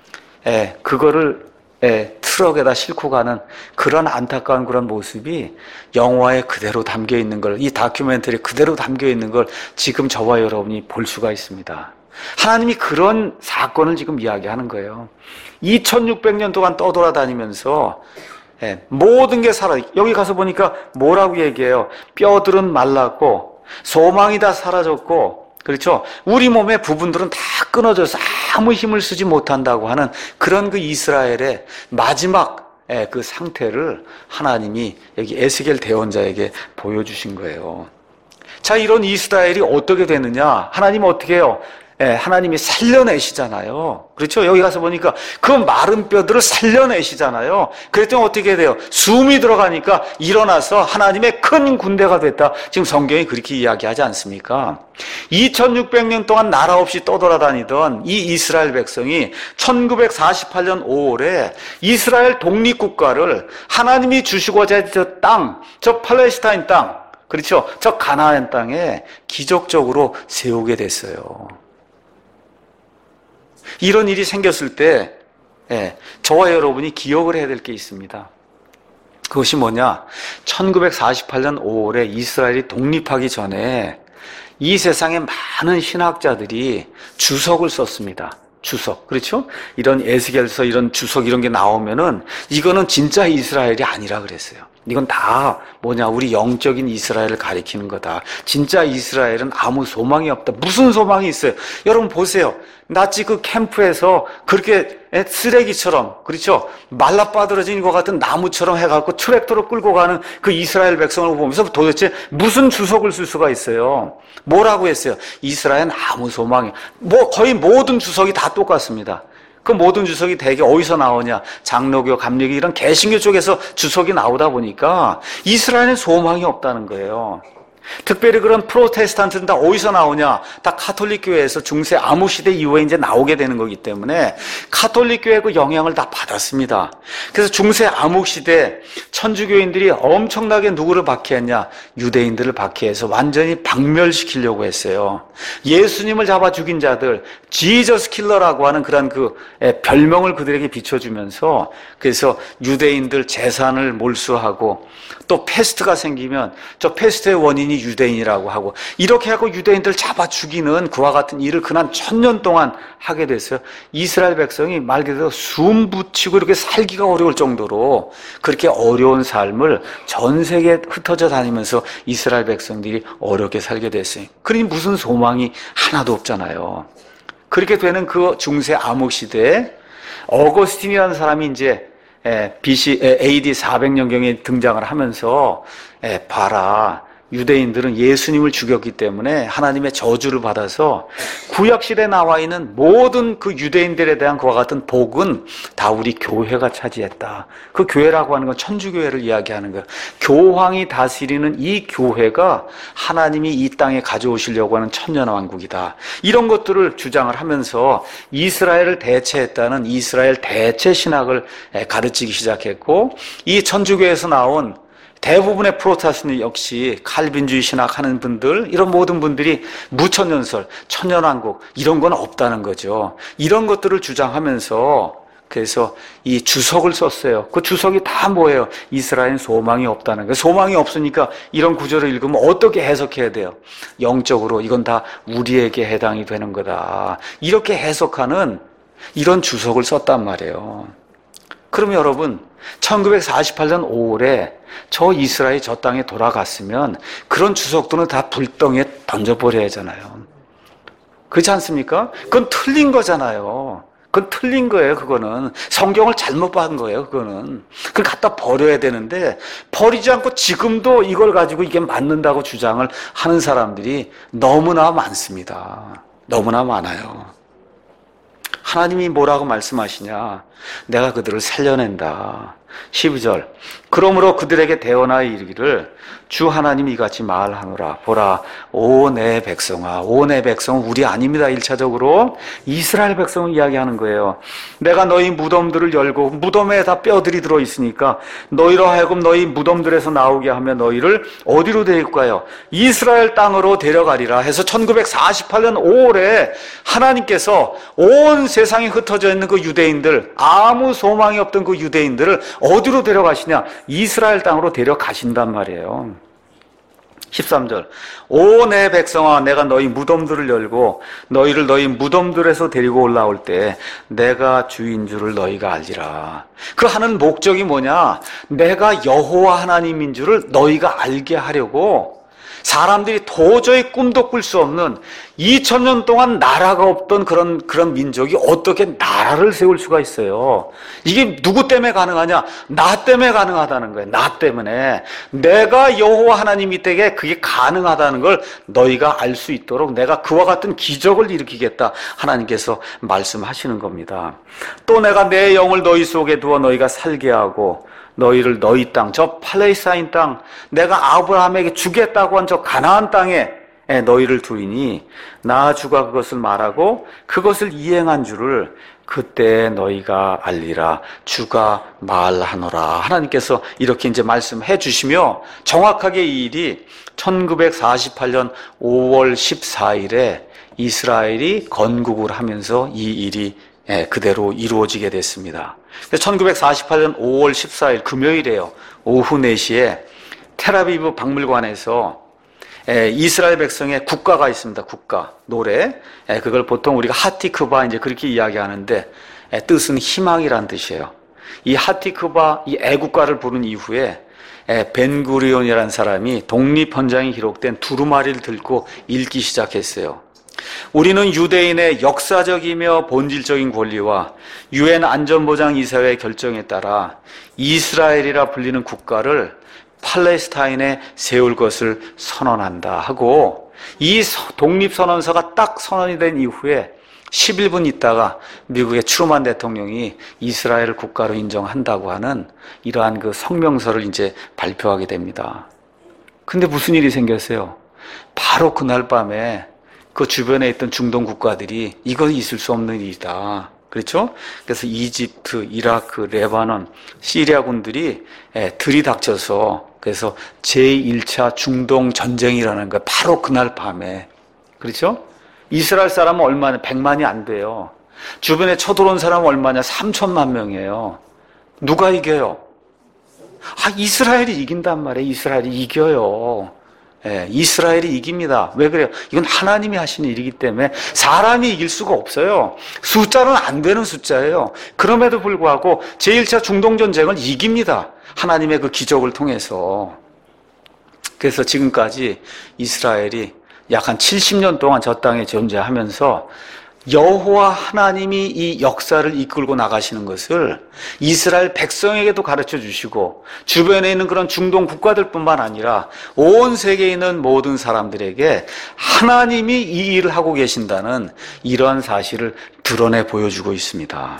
그거를 트럭에다 싣고 가는 그런 안타까운 그런 모습이 영화에 그대로 담겨 있는 걸, 이 다큐멘터리에 그대로 담겨 있는 걸 지금 저와 여러분이 볼 수가 있습니다. 하나님이 그런 사건을 지금 이야기하는 거예요. 2600년 동안 떠돌아다니면서 모든 게 살아. 여기 가서 보니까 뭐라고 얘기해요? 뼈들은 말랐고 소망이 다 사라졌고, 그렇죠? 우리 몸의 부분들은 다 끊어져서 아무 힘을 쓰지 못한다고 하는 그런 그 이스라엘의 마지막 그 상태를 하나님이 여기 에스겔 대언자에게 보여주신 거예요. 자, 이런 이스라엘이 어떻게 되느냐? 하나님은 어떻게 해요? 하나님이 살려내시잖아요. 그렇죠? 여기 가서 보니까 그 마른 뼈들을 살려내시잖아요. 그랬더니 어떻게 돼요? 숨이 들어가니까 일어나서 하나님의 큰 군대가 됐다. 지금 성경이 그렇게 이야기하지 않습니까? 2600년 동안 나라 없이 떠돌아다니던 이 이스라엘 백성이 1948년 5월에 이스라엘 독립국가를 하나님이 주시고자 했던 땅, 저 팔레스타인 땅, 그렇죠? 저 가나안 땅에 기적적으로 세우게 됐어요. 이런 일이 생겼을 때 저와 여러분이 기억을 해야 될 게 있습니다. 그것이 뭐냐? 1948년 5월에 이스라엘이 독립하기 전에 이 세상에 많은 신학자들이 주석을 썼습니다. 주석, 그렇죠? 이런 에스겔서 이런 주석 이런 게 나오면은 이거는 진짜 이스라엘이 아니라 그랬어요. 이건 다 뭐냐? 우리 영적인 이스라엘을 가리키는 거다. 진짜 이스라엘은 아무 소망이 없다. 무슨 소망이 있어요? 여러분 보세요. 나치 그 캠프에서 그렇게 쓰레기처럼, 그렇죠? 말라빠들어진 것 같은 나무처럼 해갖고 트랙터로 끌고 가는 그 이스라엘 백성을 보면서 도대체 무슨 주석을 쓸 수가 있어요? 뭐라고 했어요? 이스라엘은 아무 소망이, 거의 모든 주석이 다 똑같습니다. 그 모든 주석이 대개 어디서 나오냐? 장로교, 감리교 이런 개신교 쪽에서 주석이 나오다 보니까 이스라엘은 소망이 없다는 거예요. 특별히 그런 프로테스탄트는 다 어디서 나오냐? 다 카톨릭 교회에서 중세 암흑 시대 이후에 이제 나오게 되는 거기 때문에 카톨릭 교회 그 영향을 다 받았습니다. 그래서 중세 암흑 시대 천주교인들이 엄청나게 누구를 박해했냐? 유대인들을 박해해서 완전히 박멸시키려고 했어요. 예수님을 잡아 죽인 자들, 지저스 킬러라고 하는 그런 그 별명을 그들에게 비춰주면서 그래서 유대인들 재산을 몰수하고 또 패스트가 생기면 저 패스트의 원인이 유대인이라고 하고 이렇게 하고 유대인들 잡아 죽이는 그와 같은 일을 그난 1000년 동안 하게 됐어요. 이스라엘 백성이 말 그대로 숨 붙이고 이렇게 살기가 어려울 정도로 그렇게 어려운 삶을 전 세계에 흩어져 다니면서 이스라엘 백성들이 어렵게 살게 됐어요. 그러니 무슨 소망이 하나도 없잖아요. 그렇게 되는 그 중세 암흑 시대에 어거스틴이라는 사람이 이제 BC AD 400년경에 등장을 하면서 봐라, 유대인들은 예수님을 죽였기 때문에 하나님의 저주를 받아서 구약시대에 나와 있는 모든 그 유대인들에 대한 그와 같은 복은 다 우리 교회가 차지했다. 그 교회라고 하는 건 천주교회를 이야기하는 거예요. 교황이 다스리는 이 교회가 하나님이 이 땅에 가져오시려고 하는 천년왕국이다. 이런 것들을 주장을 하면서 이스라엘을 대체했다는 이스라엘 대체 신학을 가르치기 시작했고, 이 천주교에서 나온 대부분의 프로테스탄트 역시 칼빈주의 신학하는 분들, 이런 모든 분들이 무천년설, 천년왕국 이런 건 없다는 거죠. 이런 것들을 주장하면서 그래서 이 주석을 썼어요. 그 주석이 다 뭐예요? 이스라엘은 소망이 없다는 거예요. 소망이 없으니까 이런 구절을 읽으면 어떻게 해석해야 돼요? 영적으로 이건 다 우리에게 해당이 되는 거다. 이렇게 해석하는 이런 주석을 썼단 말이에요. 그러면 여러분, 1948년 5월에 저 이스라엘이 저 땅에 돌아갔으면 그런 주석들은 다 불덩이에 던져버려야 하잖아요. 그렇지 않습니까? 그건 틀린 거잖아요. 그건 틀린 거예요, 그거는. 성경을 잘못 받은 거예요, 그거는. 그걸 갖다 버려야 되는데, 버리지 않고 지금도 이걸 가지고 이게 맞는다고 주장을 하는 사람들이 너무나 많습니다. 너무나 많아요. 하나님이 뭐라고 말씀하시냐? 내가 그들을 살려낸다. 12절. 그러므로 그들에게 대언하여 이르기를 주 하나님이 이같이 말하노라. 보라, 오 내 백성아. 오 내 백성은 우리 아닙니다. 1차적으로 이스라엘 백성을 이야기하는 거예요. 내가 너희 무덤들을 열고 무덤에 다 뼈들이 들어있으니까 너희로 하여금 너희 무덤들에서 나오게 하며 너희를 어디로 데리고 가요? 이스라엘 땅으로 데려가리라 해서 1948년 5월에 하나님께서 온 세상에 흩어져 있는 그 유대인들, 아무 소망이 없던 그 유대인들을 어디로 데려가시냐? 이스라엘 땅으로 데려가신단 말이에요. 13절. 오 내 백성아, 내가 너희 무덤들을 열고 너희를 너희 무덤들에서 데리고 올라올 때 내가 주인 줄을 너희가 알리라. 그 하는 목적이 뭐냐? 내가 여호와 하나님인 줄을 너희가 알게 하려고 사람들이 도저히 꿈도 꿀 수 없는 2000년 동안 나라가 없던 그런 민족이 어떻게 나라를 세울 수가 있어요? 이게 누구 때문에 가능하냐? 나 때문에 가능하다는 거예요. 나 때문에. 내가 여호와 하나님이 때에 그게 가능하다는 걸 너희가 알 수 있도록 내가 그와 같은 기적을 일으키겠다. 하나님께서 말씀하시는 겁니다. 또 내가 내 영을 너희 속에 두어 너희가 살게 하고 너희를 너희 땅, 저 팔레스타인 땅, 내가 아브라함에게 주겠다고 한 저 가나안 땅에 너희를 두리니 나 주가 그것을 말하고 그것을 이행한 줄을 그때 너희가 알리라. 주가 말하노라. 하나님께서 이렇게 이제 말씀해 주시며 정확하게 이 일이 1948년 5월 14일에 이스라엘이 건국을 하면서 이 일이 그대로 이루어지게 됐습니다. 1948년 5월 14일 금요일에요. 오후 4시에 텔아비브 박물관에서 이스라엘 백성의 국가가 있습니다. 국가 노래. 그걸 보통 우리가 하티크바 이제 그렇게 이야기하는데 뜻은 희망이란 뜻이에요. 이 하티크바 이 애국가를 부른 이후에 벤구리온이라는 사람이 독립헌장이 기록된 두루마리를 들고 읽기 시작했어요. 우리는 유대인의 역사적이며 본질적인 권리와 유엔 안전보장이사회의 결정에 따라 이스라엘이라 불리는 국가를 팔레스타인에 세울 것을 선언한다 하고 이 독립선언서가 딱 선언이 된 이후에 11분 있다가 미국의 트루만 대통령이 이스라엘을 국가로 인정한다고 하는 이러한 그 성명서를 이제 발표하게 됩니다. 근데 무슨 일이 생겼어요? 바로 그날 밤에 그 주변에 있던 중동 국가들이 이건 있을 수 없는 일이다. 그렇죠? 그래서 이집트, 이라크, 레바논, 시리아 군들이 들이닥쳐서 그래서 제1차 중동 전쟁이라는 거예요. 바로 그날 밤에. 그렇죠? 이스라엘 사람은 얼마냐? 100만이 안 돼요. 주변에 쳐들어온 사람은 얼마냐? 3천만 명이에요. 누가 이겨요? 이스라엘이 이긴단 말이에요. 이스라엘이 이겨요. 이스라엘이 이깁니다. 왜 그래요? 이건 하나님이 하시는 일이기 때문에 사람이 이길 수가 없어요. 숫자는 안 되는 숫자예요. 그럼에도 불구하고 제1차 중동전쟁을 이깁니다. 하나님의 그 기적을 통해서. 그래서 지금까지 이스라엘이 약 한 70년 동안 저 땅에 존재하면서 여호와 하나님이 이 역사를 이끌고 나가시는 것을 이스라엘 백성에게도 가르쳐 주시고 주변에 있는 그런 중동 국가들뿐만 아니라 온 세계에 있는 모든 사람들에게 하나님이 이 일을 하고 계신다는 이러한 사실을 드러내 보여주고 있습니다.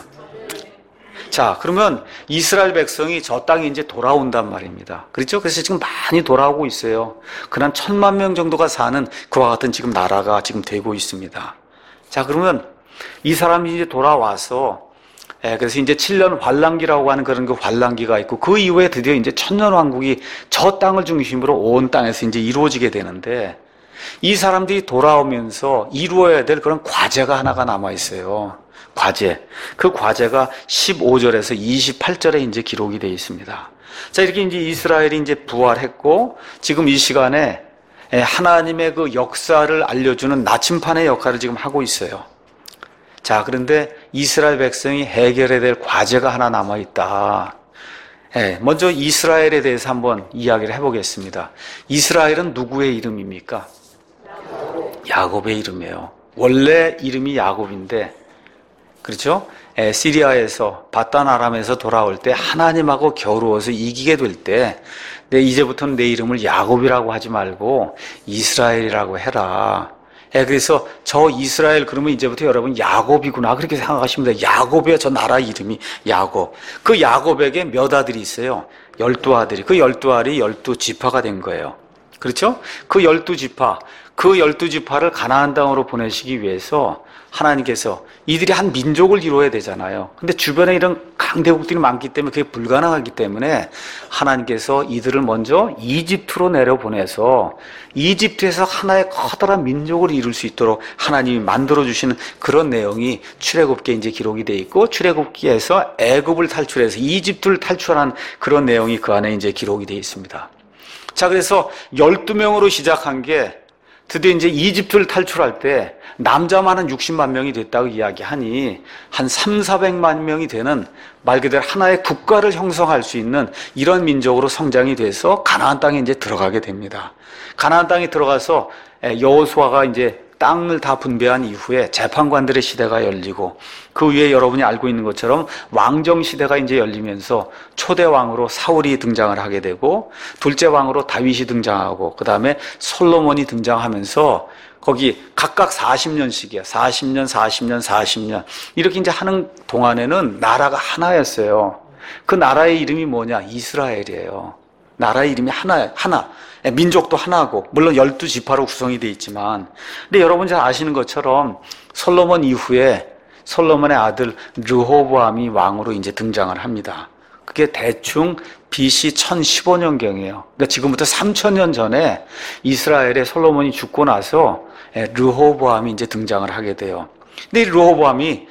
자, 그러면 이스라엘 백성이 저 땅에 이제 돌아온단 말입니다. 그렇죠? 그래서 지금 많이 돌아오고 있어요. 그한 1000만 명 정도가 사는 그와 같은 지금 나라가 지금 되고 있습니다. 자, 그러면 이 사람이 이제 돌아와서 그래서 이제 7년 환란기라고 하는 그런 그 환란기가 있고 그 이후에 드디어 이제 천년왕국이 저 땅을 중심으로 온 땅에서 이제 이루어지게 되는데 이 사람들이 돌아오면서 이루어야 될 그런 과제가 하나가 남아 있어요. 과제. 그 과제가 15절에서 28절에 이제 기록이 되어 있습니다. 자, 이렇게 이제 이스라엘이 이제 부활했고 지금 이 시간에 하나님의 그 역사를 알려주는 나침판의 역할을 지금 하고 있어요. 자, 그런데 이스라엘 백성이 해결해야 될 과제가 하나 남아있다. 먼저 이스라엘에 대해서 한번 이야기를 해보겠습니다. 이스라엘은 누구의 이름입니까? 야곱의 이름이에요. 원래 이름이 야곱인데, 그렇죠? 시리아에서 바단 아람에서 돌아올 때 하나님하고 겨루어서 이기게 될 때 이제부터는 내 이름을 야곱이라고 하지 말고 이스라엘이라고 해라. 그래서 저 이스라엘 그러면 이제부터 여러분 야곱이구나 그렇게 생각하시면 돼요. 야곱이에요. 저 나라 이름이 야곱. 그 야곱에게 몇 아들이 있어요? 12아들이. 그 12알이 12지파가 된 거예요. 그렇죠? 그 12지파, 그 12지파를 가나안 땅으로 보내시기 위해서 하나님께서 이들이 한 민족을 이루어야 되잖아요. 근데 주변에 이런 강대국들이 많기 때문에 그게 불가능하기 때문에 하나님께서 이들을 먼저 이집트로 내려보내서 이집트에서 하나의 커다란 민족을 이룰 수 있도록 하나님이 만들어주시는 그런 내용이 출애굽기에 이제 기록이 되어 있고, 출애굽기에서 애굽을 탈출해서 이집트를 탈출한 그런 내용이 그 안에 이제 기록이 되어 있습니다. 자, 그래서 12명으로 시작한 게 드디어 이제 이집트를 탈출할 때 남자만 한 60만 명이 됐다고 이야기하니 한 3,400만 명이 되는 말 그대로 하나의 국가를 형성할 수 있는 이런 민족으로 성장이 돼서 가나안 땅에 이제 들어가게 됩니다. 가나안 땅에 들어가서 여호수아가 이제 땅을 다 분배한 이후에 재판관들의 시대가 열리고, 그 위에 여러분이 알고 있는 것처럼 왕정 시대가 이제 열리면서 초대 왕으로 사울이 등장을 하게 되고, 둘째 왕으로 다윗이 등장하고, 그 다음에 솔로몬이 등장하면서 거기 각각 40년씩이야. 40년, 40년, 40년. 이렇게 이제 하는 동안에는 나라가 하나였어요. 그 나라의 이름이 뭐냐? 이스라엘이에요. 나라의 이름이 하나. 민족도 하나고, 물론 12지파로 구성이 되어 있지만, 근데 여러분 잘 아시는 것처럼 솔로몬 이후에 솔로몬의 아들 르호보암이 왕으로 이제 등장을 합니다. 그게 대충 BC 1015년경이에요. 그러니까 지금부터 3000년 전에 이스라엘에 솔로몬이 죽고 나서 르호보암이 이제 등장을 하게 돼요. 근데 이 르호보암이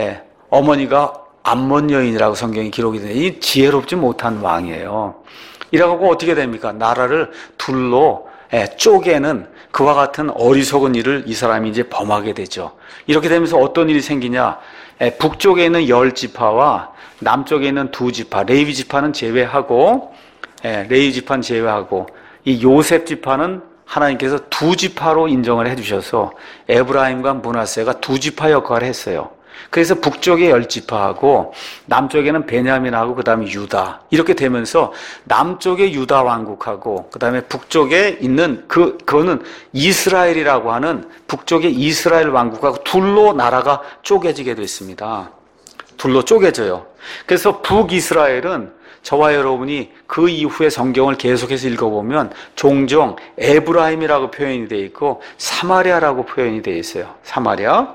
어머니가 암몬 여인이라고 성경이 기록이 돼요. 이 지혜롭지 못한 왕이에요. 이라고 어떻게 됩니까? 나라를 둘로 쪼개는 그와 같은 어리석은 일을 이 사람이 이제 범하게 되죠. 이렇게 되면서 어떤 일이 생기냐? 북쪽에 있는 10지파와 남쪽에 있는 2지파, 레위 지파는 제외하고, 레위 지파는 제외하고, 이 요셉 지파는 하나님께서 2지파로 인정을 해주셔서 에브라임과 므낫세가 2지파 역할을 했어요. 그래서 북쪽에 10지파하고 남쪽에는 베냐민하고 그 다음에 유다, 이렇게 되면서 남쪽에 유다 왕국하고 그 다음에 북쪽에 있는 그거는 이스라엘이라고 하는 북쪽의 이스라엘 왕국하고 둘로 나라가 쪼개지게 됐습니다. 둘로 쪼개져요. 그래서 북이스라엘은 저와 여러분이 그 이후에 성경을 계속해서 읽어보면 종종 에브라임이라고 표현이 되어 있고 사마리아라고 표현이 되어 있어요. 사마리아.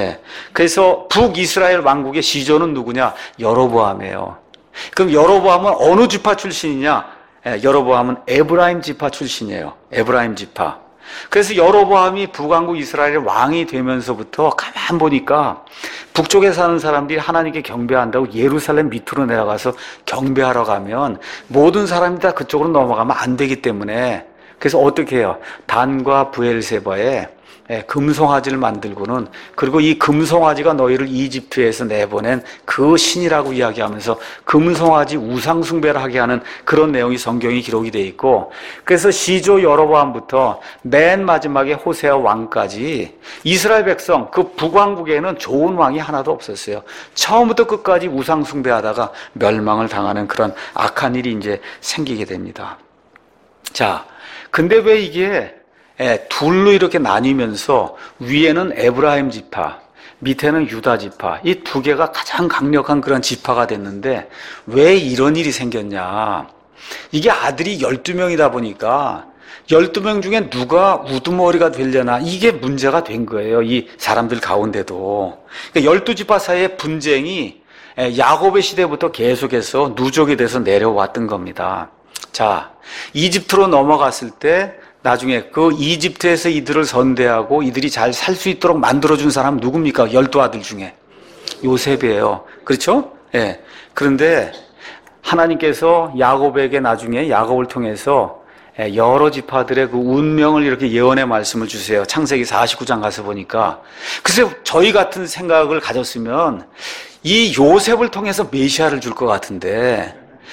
그래서 북이스라엘 왕국의 시조는 누구냐? 여로보암이에요. 그럼 여로보암은 어느 지파 출신이냐? 여로보암은 에브라임 지파 출신이에요. 에브라임 지파. 그래서 여로보암이 북왕국 이스라엘의 왕이 되면서부터 가만 보니까 북쪽에 사는 사람들이 하나님께 경배한다고 예루살렘 밑으로 내려가서 경배하러 가면 모든 사람이 다 그쪽으로 넘어가면 안 되기 때문에, 그래서 어떻게 해요? 단과 브엘세바에 금송아지를 만들고는, 그리고 이 금송아지가 너희를 이집트에서 내보낸 그 신이라고 이야기하면서 금송아지 우상숭배를 하게 하는 그런 내용이 성경이 기록이 되어 있고, 그래서 시조 여로보암부터 맨 마지막에 호세아 왕까지 이스라엘 백성, 그 북왕국에는 좋은 왕이 하나도 없었어요. 처음부터 끝까지 우상숭배하다가 멸망을 당하는 그런 악한 일이 이제 생기게 됩니다. 자, 근데 왜 이게 둘로 이렇게 나뉘면서 위에는 에브라임 지파, 밑에는 유다 지파, 이 두 개가 가장 강력한 그런 지파가 됐는데 왜 이런 일이 생겼냐? 이게 아들이 12명이다 보니까 12명 중에 누가 우두머리가 되려나, 이게 문제가 된 거예요. 이 사람들 가운데도. 그러니까 12지파 사이의 분쟁이 야곱의 시대부터 계속해서 누적이 돼서 내려왔던 겁니다. 자, 이집트로 넘어갔을 때 나중에 그 이집트에서 이들을 선대하고 이들이 잘 살 수 있도록 만들어준 사람 누굽니까? 12아들 중에 요셉이에요. 그렇죠? 그런데 하나님께서 야곱에게 나중에 야곱을 통해서 여러 지파들의 그 운명을 이렇게 예언의 말씀을 주세요. 창세기 49장 가서 보니까. 글쎄요, 저희 같은 생각을 가졌으면 이 요셉을 통해서 메시아를 줄 것 같은데,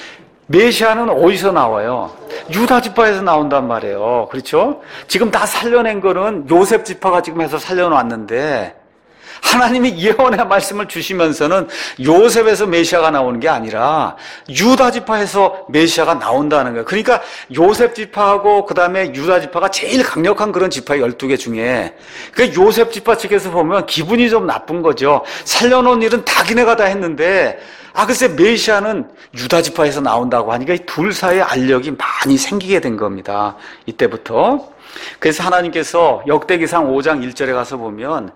메시아는 어디서 나와요? 유다 지파에서 나온단 말이에요. 그렇죠? 지금 다 살려낸 거는 요셉 지파가 지금 해서 살려놨는데, 하나님이 예언의 말씀을 주시면서는 요셉에서 메시아가 나오는 게 아니라 유다 지파에서 메시아가 나온다는 거예요. 그러니까 요셉 지파하고 그 다음에 유다 지파가 제일 강력한 그런 지파 12개 중에, 그 요셉 지파 측에서 보면 기분이 좀 나쁜 거죠. 살려놓은 일은 다 기네가 다 했는데, 글쎄 메시아는 유다 지파에서 나온다고 하니까 이 둘 사이의 알력이 많이 생기게 된 겁니다. 이때부터. 그래서 하나님께서 역대기상 5장 1절에 가서 보면,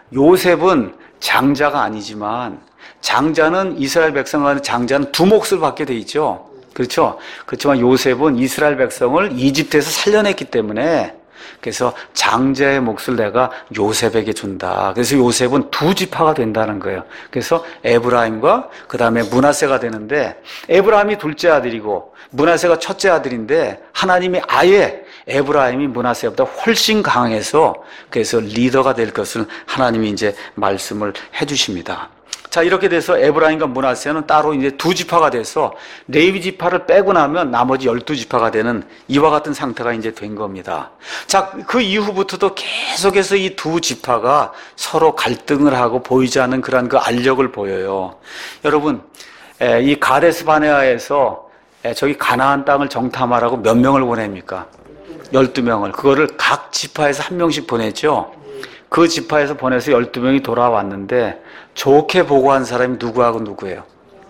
요셉은 장자가 아니지만, 장자는 이스라엘 백성과는 장자는 두 몫을 받게 돼 있죠. 그렇죠? 그렇지만 요셉은 이스라엘 백성을 이집트에서 살려냈기 때문에, 그래서 장자의 몫을 내가 요셉에게 준다. 그래서 요셉은 두 지파가 된다는 거예요. 그래서 에브라임과 그 다음에 므낫세가 되는데, 에브라임이 둘째 아들이고 므낫세가 첫째 아들인데, 하나님이 아예 에브라임이 므낫세보다 훨씬 강해서 그래서 리더가 될 것을 하나님이 이제 말씀을 해주십니다. 자, 이렇게 돼서 에브라임과 므낫세는 따로 이제 두 지파가 돼서 레위 지파를 빼고 나면 나머지 12지파가 되는 이와 같은 상태가 이제 된 겁니다. 자, 그 이후부터도 계속해서 이 두 지파가 서로 갈등을 하고 보이지 않는 그런 그 알력을 보여요. 여러분, 이 가데스 바네아에서 저기 가나안 땅을 정탐하라고 몇 명을 보냅니까? 12명을. 그거를 각 지파에서 한 명씩 보냈죠. 그 지파에서 보내서 12명이 돌아왔는데 좋게 보고한 사람이 누구하고 누구예요?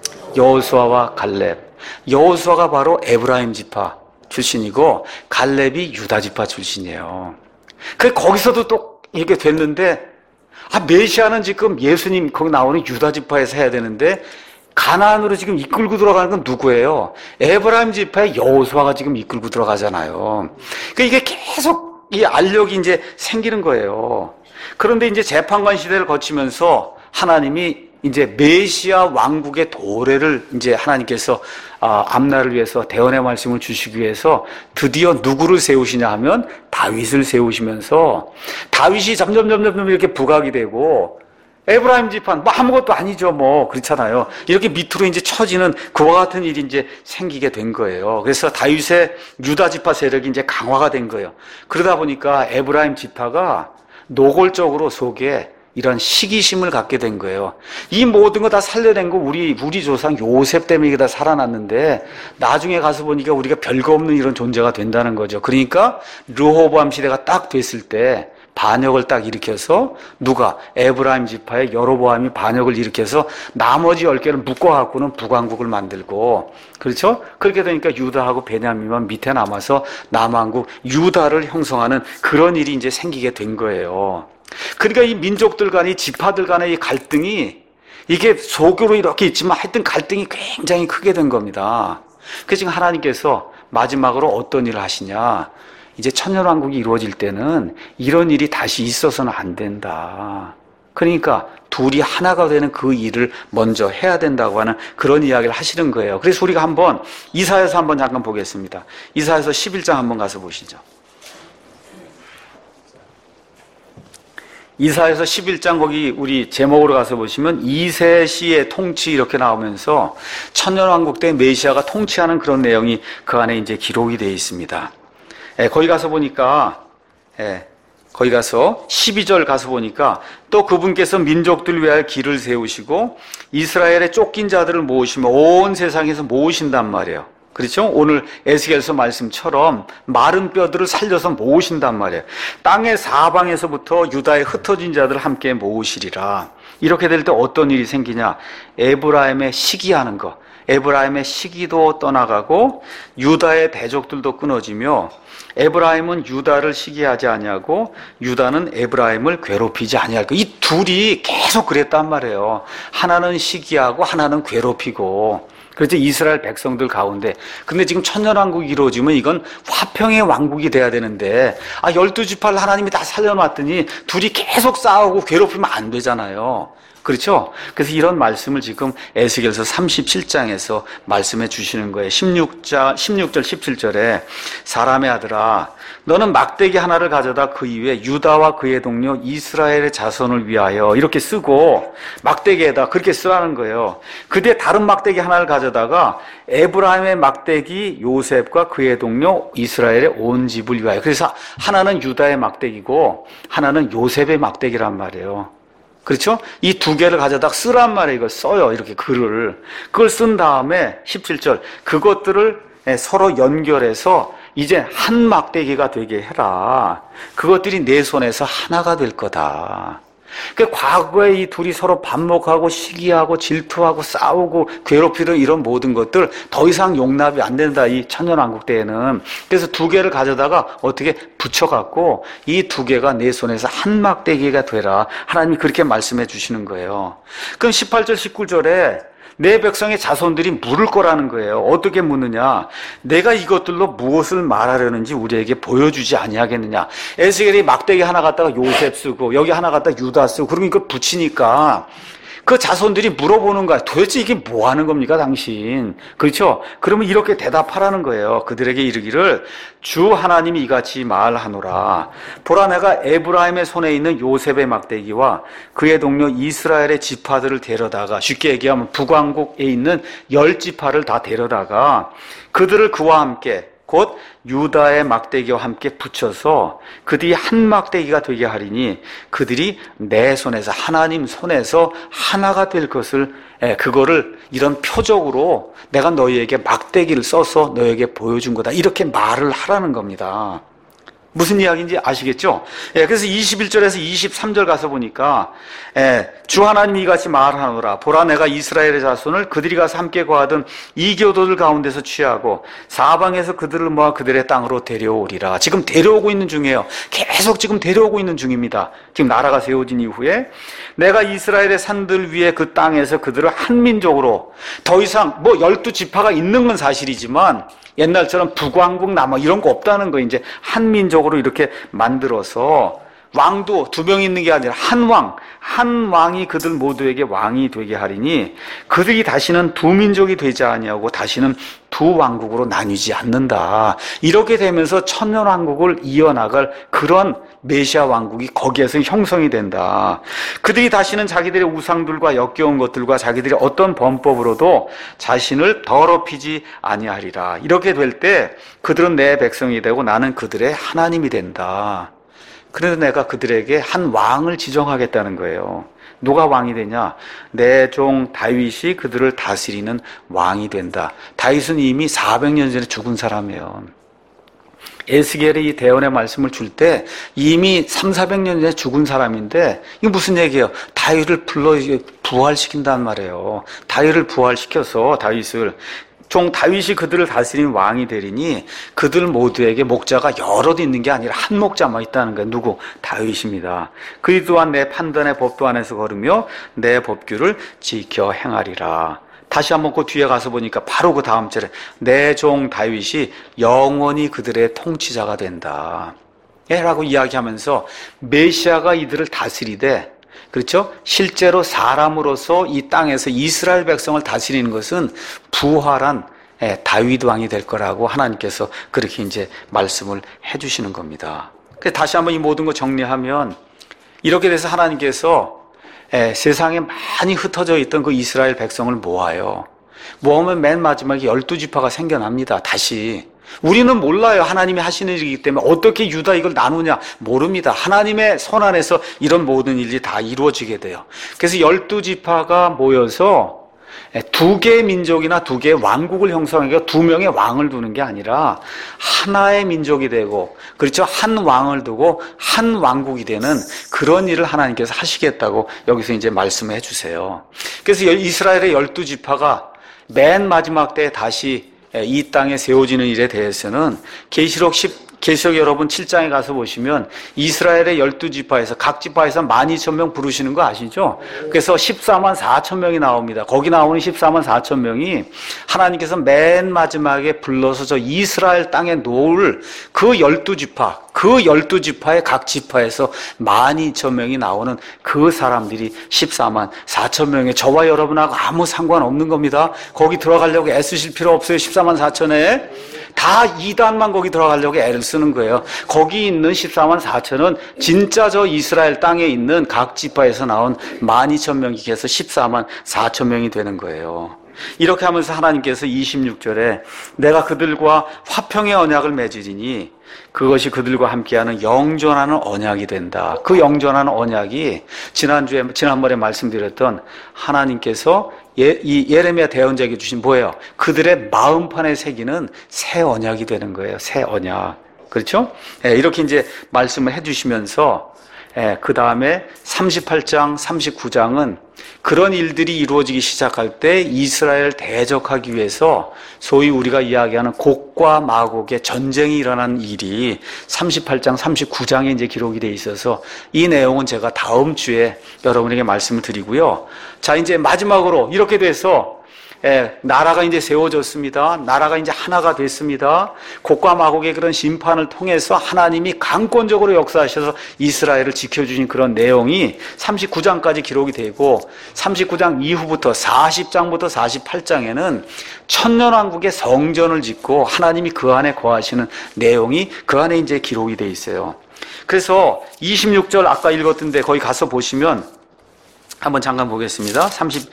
여호수아와 갈렙. 여호수아가 바로 에브라임 지파 출신이고 갈렙이 유다 지파 출신이에요. 거기서도 또 이렇게 됐는데, 메시아는 지금 예수님 거기 나오는 유다 지파에서 해야 되는데 가나안으로 지금 이끌고 들어가는 건 누구예요? 에브라임 지파의 여호수아가 지금 이끌고 들어가잖아요. 이게 계속 이 알력이 이제 생기는 거예요. 그런데 이제 재판관 시대를 거치면서 하나님이 이제 메시아 왕국의 도래를 이제 하나님께서 앞날을 위해서 대언의 말씀을 주시기 위해서 드디어 누구를 세우시냐 하면 다윗을 세우시면서 다윗이 점점 이렇게 부각이 되고, 에브라임 지파는 아무것도 아니죠, 그렇잖아요. 이렇게 밑으로 이제 처지는 그와 같은 일이 이제 생기게 된 거예요. 그래서 다윗의 유다 지파 세력이 이제 강화가 된 거예요. 그러다 보니까 에브라임 지파가 노골적으로 속에 이런 시기심을 갖게 된 거예요. 이 모든 거 다 살려낸 거 우리 조상 요셉 때문에 이게 다 살아났는데, 나중에 가서 보니까 우리가 별거 없는 이런 존재가 된다는 거죠. 그러니까 르호보암 시대가 딱 됐을 때 반역을 딱 일으켜서 누가? 에브라임 지파의 여로보암이 반역을 일으켜서 나머지 10개를 묶어갖고는 북왕국을 만들고, 그렇죠? 그렇게 되니까 유다하고 베냐민만 밑에 남아서 남왕국 유다를 형성하는 그런 일이 이제 생기게 된 거예요. 그러니까 이 민족들 간의, 지파들 간의 이 갈등이 이게 속으로 이렇게 있지만 하여튼 갈등이 굉장히 크게 된 겁니다. 그래서 지금 하나님께서 마지막으로 어떤 일을 하시냐? 이제 천년왕국이 이루어질 때는 이런 일이 다시 있어서는 안 된다. 그러니까 둘이 하나가 되는 그 일을 먼저 해야 된다고 하는 그런 이야기를 하시는 거예요. 그래서 우리가 한번 이사야서 한번 잠깐 보겠습니다. 이사야서 11장 한번 가서 보시죠. 이사야서 11장 거기 우리 제목으로 가서 보시면 이새시의 통치 이렇게 나오면서 천년왕국 때 메시아가 통치하는 그런 내용이 그 안에 이제 기록이 되어 있습니다. 거기 가서 보니까, 거기 가서 12절 가서 보니까 또 그분께서 민족들 위하여 길을 세우시고 이스라엘의 쫓긴 자들을 모으시며 온 세상에서 모으신단 말이에요. 그렇죠? 오늘 에스겔서 말씀처럼 마른 뼈들을 살려서 모으신단 말이에요. 땅의 사방에서부터 유다의 흩어진 자들을 함께 모으시리라. 이렇게 될 때 어떤 일이 생기냐? 에브라임의 시기하는 거. 에브라임의 시기도 떠나가고 유다의 대적들도 끊어지며, 에브라임은 유다를 시기하지 아니하고 유다는 에브라임을 괴롭히지 아니할 거. 이 둘이 계속 그랬단 말이에요. 하나는 시기하고 하나는 괴롭히고. 그렇죠? 이스라엘 백성들 가운데. 근데 지금 천년왕국이 이루어지면 이건 화평의 왕국이 돼야 되는데, 12지파를 하나님이 다 살려놨더니 둘이 계속 싸우고 괴롭히면 안 되잖아요. 그렇죠? 그래서 이런 말씀을 지금 에스겔서 37장에서 말씀해 주시는 거예요. 16절, 17절에 사람의 아들아, 너는 막대기 하나를 가져다 그 이후에 유다와 그의 동료 이스라엘의 자손을 위하여 이렇게 쓰고 막대기에다 그렇게 쓰라는 거예요. 그 뒤에 다른 막대기 하나를 가져다 가져다가 에브라임의 막대기 요셉과 그의 동료 이스라엘의 온 집을 위하여. 그래서 하나는 유다의 막대기고 하나는 요셉의 막대기란 말이에요. 그렇죠? 이 두 개를 가져다가 쓰란 말이에요. 이걸 써요. 이렇게 글을. 그걸 쓴 다음에 17절 그것들을 서로 연결해서 이제 한 막대기가 되게 해라. 그것들이 내 손에서 하나가 될 거다. 그러니까 과거에 이 둘이 서로 반목하고 시기하고 질투하고 싸우고 괴롭히는 이런 모든 것들 더 이상 용납이 안 된다. 이 천년왕국 때에는. 그래서 두 개를 가져다가 어떻게 붙여갖고 이 두 개가 내 손에서 한 막대기가 되라. 하나님이 그렇게 말씀해 주시는 거예요. 그럼 18절 19절에 내 백성의 자손들이 물을 거라는 거예요. 어떻게 묻느냐? 내가 이것들로 무엇을 말하려는지 우리에게 보여주지 아니하겠느냐? 에스겔이 막대기 하나 갖다가 요셉 쓰고 여기 하나 갖다가 유다 쓰고 그러면 이걸 붙이니까 그 자손들이 물어보는 거야. 도대체 이게 뭐 하는 겁니까, 당신? 그렇죠? 그러면 이렇게 대답하라는 거예요. 그들에게 이르기를 주 하나님이 이같이 말하노라. 보라, 내가 에브라임의 손에 있는 요셉의 막대기와 그의 동료 이스라엘의 지파들을 데려다가, 쉽게 얘기하면 북왕국에 있는 10지파를 다 데려다가 그들을 그와 함께 곧 유다의 막대기와 함께 붙여서 그들이 한 막대기가 되게 하리니 그들이 내 손에서 하나님 손에서 하나가 될 것을 그거를 이런 표적으로 내가 너희에게 막대기를 써서 너희에게 보여준 거다. 이렇게 말을 하라는 겁니다. 무슨 이야기인지 아시겠죠? 그래서 21절에서 23절 가서 보니까 주 하나님이 이같이 말하노라. 보라, 내가 이스라엘의 자손을 그들이 가서 함께 거하던 이교도들 가운데서 취하고 사방에서 그들을 모아 그들의 땅으로 데려오리라. 지금 데려오고 있는 중이에요. 계속 지금 데려오고 있는 중입니다. 지금 나라가 세워진 이후에 내가 이스라엘의 산들 위에 그 땅에서 그들을 한 민족으로, 더 이상 12지파가 있는 건 사실이지만 옛날처럼 북왕국 남아 이런 거 없다는 거. 이제 한 민족으로 이렇게 만들어서 왕도 2명 있는 게 아니라 한 왕이 그들 모두에게 왕이 되게 하리니 그들이 다시는 두 민족이 되지 아니하고 다시는 두 왕국으로 나뉘지 않는다. 이렇게 되면서 천년왕국을 이어나갈 그런 메시아 왕국이 거기에서 형성이 된다. 그들이 다시는 자기들의 우상들과 역겨운 것들과 자기들의 어떤 범법으로도 자신을 더럽히지 아니하리라. 이렇게 될 때 그들은 내 백성이 되고 나는 그들의 하나님이 된다. 그래서 내가 그들에게 한 왕을 지정하겠다는 거예요. 누가 왕이 되냐? 내 종 다윗이 그들을 다스리는 왕이 된다. 다윗은 이미 400년 전에 죽은 사람이에요. 에스겔이 이 대언의 말씀을 줄 때 이미 300~400년 전에 죽은 사람인데 이게 무슨 얘기예요? 다윗을 불러 부활시킨단 말이에요. 다윗을 부활시켜서 다윗을 종 다윗이 그들을 다스리는 왕이 되리니 그들 모두에게 목자가 여럿 있는 게 아니라 한 목자만 있다는 거예요. 누구? 다윗입니다. 그리 또한 내 판단의 법도 안에서 걸으며 내 법규를 지켜 행하리라. 다시 한번 그 뒤에 가서 보니까 바로 그 다음 절에 내 종 다윗이 영원히 그들의 통치자가 된다. 라고 이야기하면서 메시아가 이들을 다스리되, 그렇죠? 실제로 사람으로서 이 땅에서 이스라엘 백성을 다스리는 것은 부활한 다윗 왕이 될 거라고 하나님께서 그렇게 이제 말씀을 해주시는 겁니다. 다시 한번 이 모든 거 정리하면 이렇게 돼서 하나님께서 세상에 많이 흩어져 있던 그 이스라엘 백성을 모아요. 모으면 맨 마지막에 12지파가 생겨납니다. 다시. 우리는 몰라요. 하나님이 하시는 일이기 때문에 어떻게 유다 이걸 나누냐 모릅니다. 하나님의 손 안에서 이런 모든 일이 다 이루어지게 돼요. 그래서 12지파가 모여서 두 개의 민족이나 두 개의 왕국을 형성하고 2명의 왕을 두는 게 아니라 하나의 민족이 되고, 그렇죠? 한 왕을 두고 한 왕국이 되는 그런 일을 하나님께서 하시겠다고 여기서 이제 말씀해 주세요. 그래서 이스라엘의 12지파가 맨 마지막 때에 다시 이 땅에 세워지는 일에 대해서는 계시록 여러분 7장에 가서 보시면 이스라엘의 12지파에서 각 지파에서 12,000명 부르시는 거 아시죠? 그래서 144,000명이 나옵니다. 거기 나오는 144,000명이 하나님께서 맨 마지막에 불러서 저 이스라엘 땅에 놓을 그 12지파, 그 12지파의 각 지파에서 12,000명이 나오는 그 사람들이 144,000명에 저와 여러분하고 아무 상관없는 겁니다. 거기 들어가려고 애쓰실 필요 없어요. 144,000에 다 이단만 거기 들어가려고 애를 쓰는 거예요. 거기 있는 144,000은 진짜 저 이스라엘 땅에 있는 각 지파에서 나온 12,000명이 해서 144,000명이 되는 거예요. 이렇게 하면서 하나님께서 26절에 내가 그들과 화평의 언약을 맺으리니 그것이 그들과 함께하는 영존하는 언약이 된다. 그 영존하는 언약이 지난번에 말씀드렸던 하나님께서 이 예레미야 대언자에게 주신 뭐예요? 그들의 마음판에 새기는 새 언약이 되는 거예요. 새 언약. 그렇죠? 이렇게 이제 말씀을 해주시면서 그 다음에 38장, 39장은 그런 일들이 이루어지기 시작할 때 이스라엘 대적하기 위해서 소위 우리가 이야기하는 곡과 마곡의 전쟁이 일어난 일이 38장, 39장에 이제 기록이 돼 있어서 이 내용은 제가 다음 주에 여러분에게 말씀을 드리고요. 자, 이제 마지막으로 이렇게 돼서 나라가 이제 세워졌습니다. 나라가 이제 하나가 됐습니다. 곡과 마곡의 그런 심판을 통해서 하나님이 강권적으로 역사하셔서 이스라엘을 지켜주신 그런 내용이 39장까지 기록이 되고 39장 이후부터 40장부터 48장에는 천년왕국의 성전을 짓고 하나님이 그 안에 거하시는 내용이 그 안에 이제 기록이 돼 있어요. 그래서 26절 아까 읽었던데 거기 가서 보시면 한번 잠깐 보겠습니다.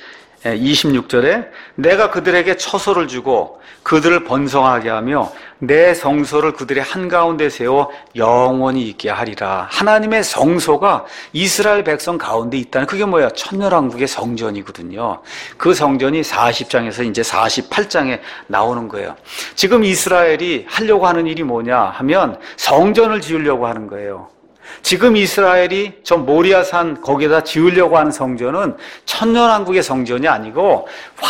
26절에 내가 그들에게 처소를 주고 그들을 번성하게 하며 내 성소를 그들의 한가운데 세워 영원히 있게 하리라. 하나님의 성소가 이스라엘 백성 가운데 있다는 그게 뭐야? 천년왕국의 성전이거든요. 그 성전이 40장에서 이제 48장에 나오는 거예요. 지금 이스라엘이 하려고 하는 일이 뭐냐 하면 성전을 지으려고 하는 거예요. 지금 이스라엘이 저 모리아산 거기에다 지으려고 하는 성전은 천년왕국의 성전이 아니고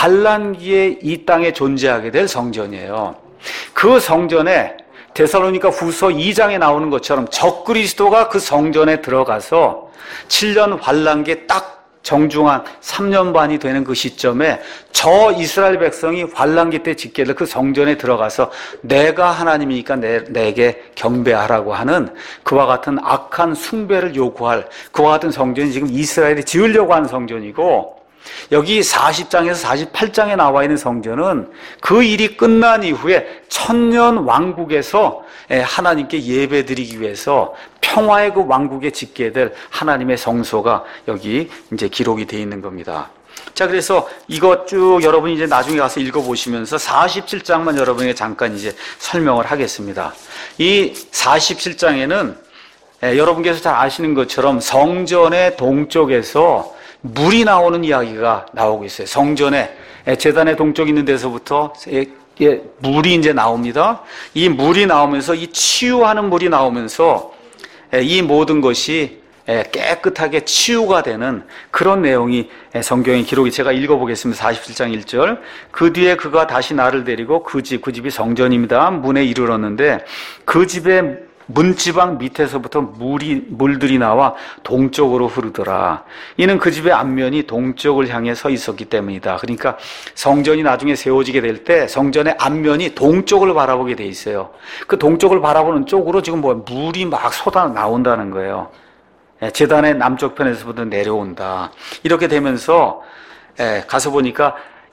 환란기에 이 땅에 존재하게 될 성전이에요. 그 성전에 데살로니가 후서 2장에 나오는 것처럼 적그리스도가 그 성전에 들어가서 7년 환란기에 딱 정중한 3년 반이 되는 그 시점에 저 이스라엘 백성이 환란기 때 짓게 될 그 성전에 들어가서 내가 하나님이니까 내게 경배하라고 하는 그와 같은 악한 숭배를 요구할 그와 같은 성전이 지금 이스라엘이 지으려고 하는 성전이고, 여기 40장에서 48장에 나와 있는 성전은 그 일이 끝난 이후에 천년 왕국에서 하나님께 예배드리기 위해서 평화의 그 왕국에 짓게 될 하나님의 성소가 여기 이제 기록이 되어 있는 겁니다. 자, 그래서 이것 쭉 여러분이 이제 나중에 가서 읽어보시면서 47장만 여러분에게 잠깐 이제 설명을 하겠습니다. 이 47장에는 여러분께서 잘 아시는 것처럼 성전의 동쪽에서 물이 나오는 이야기가 나오고 있어요. 성전에 제단의 동쪽 있는 데서부터 물이 이제 나옵니다. 이 물이 나오면서 이 치유하는 물이 나오면서 이 모든 것이 깨끗하게 치유가 되는 그런 내용이 성경의 기록이 제가 읽어보겠습니다. 47장 1절 그 뒤에 그가 다시 나를 데리고 그 집이 성전입니다. 문에 이르렀는데 그 집에 문지방 밑에서부터 물들이 나와 동쪽으로 흐르더라. 이는 그 집의 앞면이 동쪽을 향해 서 있었기 때문이다. 그러니까 성전이 나중에 세워지게 될 때 성전의 앞면이 동쪽을 바라보게 돼 있어요. 그 동쪽을 바라보는 쪽으로 지금 물이 막 쏟아 나온다는 거예요. 제단의 남쪽 편에서부터 내려온다. 이렇게 되면서 가서 보니까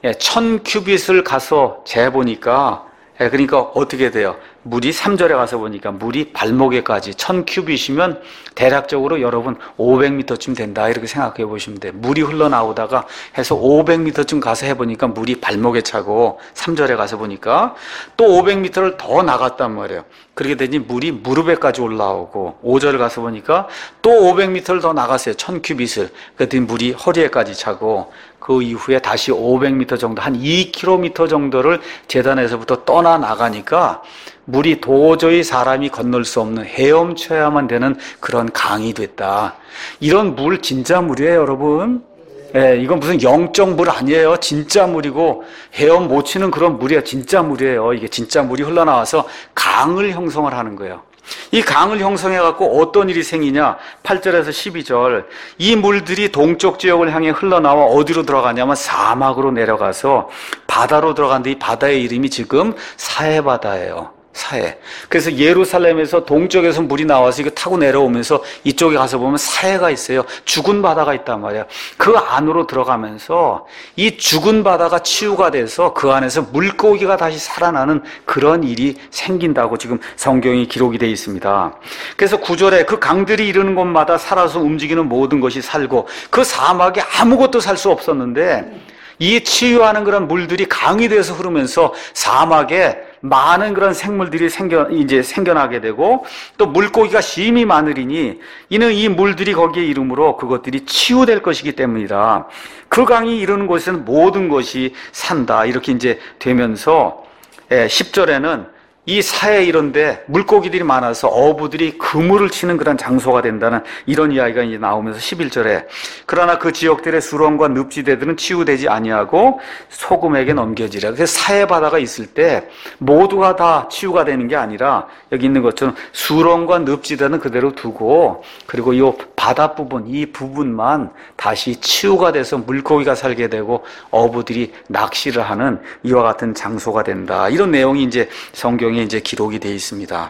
1000규빗을 가서 재보니까 그러니까 어떻게 돼요? 물이 3절에 가서 보니까 물이 발목에까지 1000규빗이면 대략적으로 여러분 500m쯤 된다 이렇게 생각해 보시면 돼요. 물이 흘러나오다가 해서 500m쯤 가서 해보니까 물이 발목에 차고 3절에 가서 보니까 또 500m를 더 나갔단 말이에요. 그렇게 되니 물이 무릎에까지 올라오고 5절 가서 보니까 또 500m를 더 나갔어요. 1000규빗을. 그랬더니 물이 허리에까지 차고 그 이후에 다시 500m 정도 한 2km 정도를 제단에서부터 떠나 나가니까 물이 도저히 사람이 건널 수 없는 헤엄쳐야만 되는 그런 강이 됐다. 이런 물 진짜 물이에요, 여러분. 이건 무슨 영적 물 아니에요. 진짜 물이고 헤엄 못 치는 그런 물이에요. 진짜 물이에요. 이게 진짜 물이 흘러나와서 강을 형성을 하는 거예요. 이 강을 형성해갖고 어떤 일이 생기냐? 8절에서 12절 이 물들이 동쪽 지역을 향해 흘러나와 어디로 들어가냐면 사막으로 내려가서 바다로 들어가는데 이 바다의 이름이 지금 사해바다예요. 사해. 그래서 예루살렘에서 동쪽에서 물이 나와서 이거 타고 내려오면서 이쪽에 가서 보면 사해가 있어요. 죽은 바다가 있단 말이에요. 그 안으로 들어가면서 이 죽은 바다가 치유가 돼서 그 안에서 물고기가 다시 살아나는 그런 일이 생긴다고 지금 성경이 기록이 되어 있습니다. 그래서 9절에 그 강들이 이르는 곳마다 살아서 움직이는 모든 것이 살고 그 사막에 아무것도 살 수 없었는데 이 치유하는 그런 물들이 강이 돼서 흐르면서 사막에 많은 그런 생물들이 생겨나게 되고 또 물고기가 심히 많으리니 이는 이 물들이 거기에 이름으로 그것들이 치유될 것이기 때문이라. 그 강이 이르는 곳에는 모든 것이 산다. 이렇게 이제 되면서 10절에는 이 사해 이런데 물고기들이 많아서 어부들이 그물을 치는 그런 장소가 된다는 이런 이야기가 이제 나오면서 11절에 그러나 그 지역들의 수렁과 늪지대들은 치유되지 아니하고 소금에게 넘겨지라. 그래서 사해 바다가 있을 때 모두가 다 치유가 되는 게 아니라 여기 있는 것처럼 수렁과 늪지대는 그대로 두고 그리고 이 바다 부분, 이 부분만 다시 치유가 돼서 물고기가 살게 되고 어부들이 낚시를 하는 이와 같은 장소가 된다. 이런 내용이 이제 성경에 이제 기록이 되어 있습니다.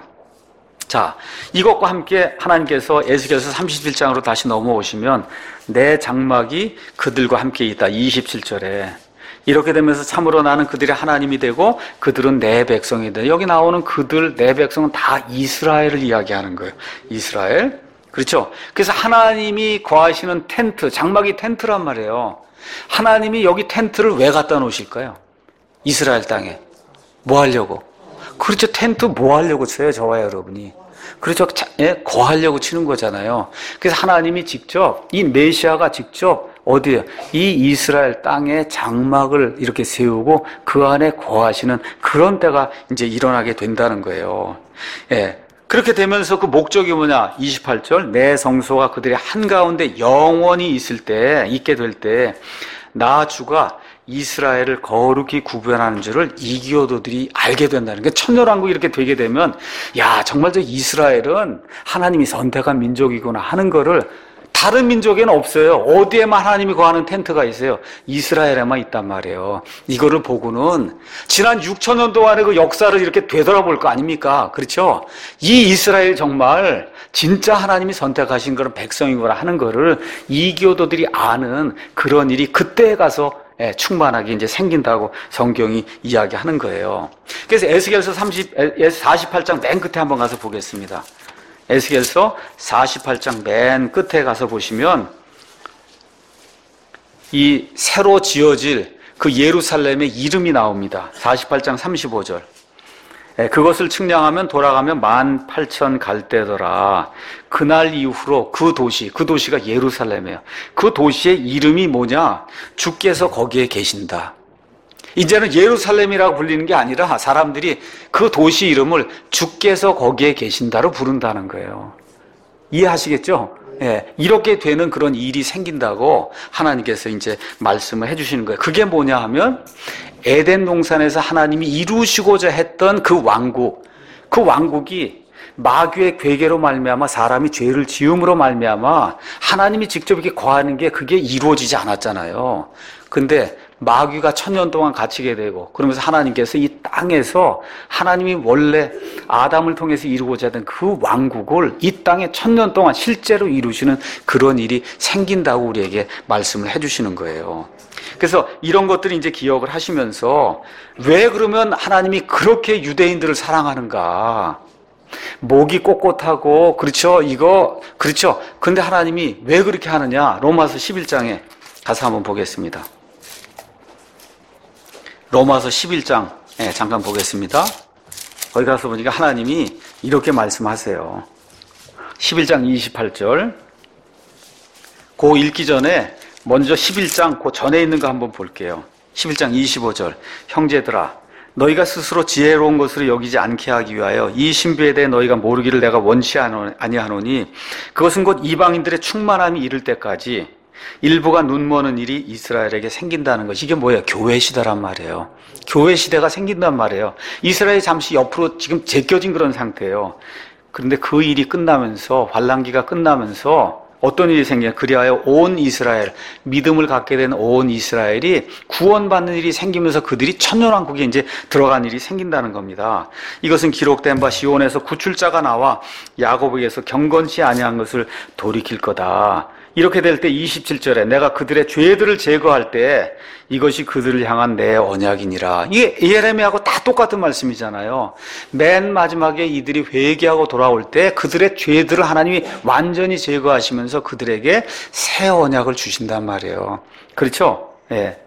자, 이것과 함께 하나님께서 에스겔서 37장으로 다시 넘어오시면 내 장막이 그들과 함께 있다. 27절에 이렇게 되면서 참으로 나는 그들의 하나님이 되고 그들은 내 백성이 돼. 여기 나오는 그들, 내 백성은 다 이스라엘을 이야기하는 거예요. 이스라엘. 그렇죠? 그래서 하나님이 거하시는 텐트, 장막이 텐트란 말이에요. 하나님이 여기 텐트를 왜 갖다 놓으실까요? 이스라엘 땅에. 뭐 하려고? 그렇죠. 텐트 뭐 하려고 쳐요, 저와 여러분이. 그렇죠. 거하려고 치는 거잖아요. 그래서 하나님이 직접, 이 메시아가 직접 어디에? 이 이스라엘 땅에 장막을 이렇게 세우고 그 안에 거하시는 그런 때가 이제 일어나게 된다는 거예요. 예. 그렇게 되면서 그 목적이 뭐냐? 28절. 내 성소가 그들의 한가운데 영원히 있게 될 때, 나 주가 이스라엘을 거룩히 구별하는 줄을 이교도들이 알게 된다는 게 천년왕국이 이렇게 되게 되면 야 정말 저 이스라엘은 하나님이 선택한 민족이구나 하는 거를 다른 민족에는 없어요. 어디에만 하나님이 거하는 텐트가 있어요. 이스라엘에만 있단 말이에요. 이거를 보고는 지난 6,000년 동안의 그 역사를 이렇게 되돌아볼 거 아닙니까? 그렇죠? 이 이스라엘 정말 진짜 하나님이 선택하신 그런 백성이구나 하는 거를 이교도들이 아는 그런 일이 그때에 가서 충만하게 이제 생긴다고 성경이 이야기하는 거예요. 그래서 에스겔서 48장 맨 끝에 한번 가서 보겠습니다. 에스겔서 48장 맨 끝에 가서 보시면 이 새로 지어질 그 예루살렘의 이름이 나옵니다. 48장 35절. 그것을 측량하면 돌아가면 18,000 갈대더라. 그날 이후로 그 도시가 예루살렘이에요. 그 도시의 이름이 뭐냐? 주께서 거기에 계신다. 이제는 예루살렘이라고 불리는 게 아니라 사람들이 그 도시 이름을 주께서 거기에 계신다로 부른다는 거예요. 이해하시겠죠? 예, 이렇게 되는 그런 일이 생긴다고 하나님께서 이제 말씀을 해주시는 거예요. 그게 뭐냐 하면 에덴 동산에서 하나님이 이루시고자 했던 그 왕국이 마귀의 괴계로 말미암아 사람이 죄를 지음으로 말미암아 하나님이 직접 이렇게 거하는 게 그게 이루어지지 않았잖아요. 근데 마귀가 1000년 동안 갇히게 되고 그러면서 하나님께서 이 땅에서 하나님이 원래 아담을 통해서 이루고자 했던 그 왕국을 이 땅에 1000년 동안 실제로 이루시는 그런 일이 생긴다고 우리에게 말씀을 해주시는 거예요. 그래서 이런 것들을 이제 기억을 하시면서 왜 그러면 하나님이 그렇게 유대인들을 사랑하는가? 목이 꼿꼿하고 그렇죠. 그렇죠. 근데 하나님이 왜 그렇게 하느냐? 로마서 11장에 가서 한번 보겠습니다. 로마서 11장 잠깐 보겠습니다. 거기 가서 보니까 하나님이 이렇게 말씀하세요. 11장 28절. 그 읽기 전에 먼저 11장 그 전에 있는 거 한번 볼게요. 11장 25절. 형제들아 너희가 스스로 지혜로운 것으로 여기지 않게 하기 위하여 이 신비에 대해 너희가 모르기를 내가 원치 아니하노니 그것은 곧 이방인들의 충만함이 이를 때까지 일부가 눈머는 일이 이스라엘에게 생긴다는 것. 이게 뭐예요? 교회 시대란 말이에요. 교회 시대가 생긴단 말이에요. 이스라엘이 잠시 옆으로 지금 제껴진 그런 상태예요. 그런데 그 일이 끝나면서 환란기가 끝나면서 어떤 일이 생겨요? 그리하여 온 이스라엘, 믿음을 갖게 된 온 이스라엘이 구원받는 일이 생기면서 그들이 천년왕국에 이제 들어간 일이 생긴다는 겁니다. 이것은 기록된 바 시온에서 구출자가 나와 야곱에게서 경건치 아니한 것을 돌이킬 거다. 이렇게 될 때 27절에 내가 그들의 죄들을 제거할 때 이것이 그들을 향한 내 언약이니라. 이게 예레미야하고 다 똑같은 말씀이잖아요. 맨 마지막에 이들이 회개하고 돌아올 때 그들의 죄들을 하나님이 완전히 제거하시면서 그들에게 새 언약을 주신단 말이에요. 그렇죠? 예.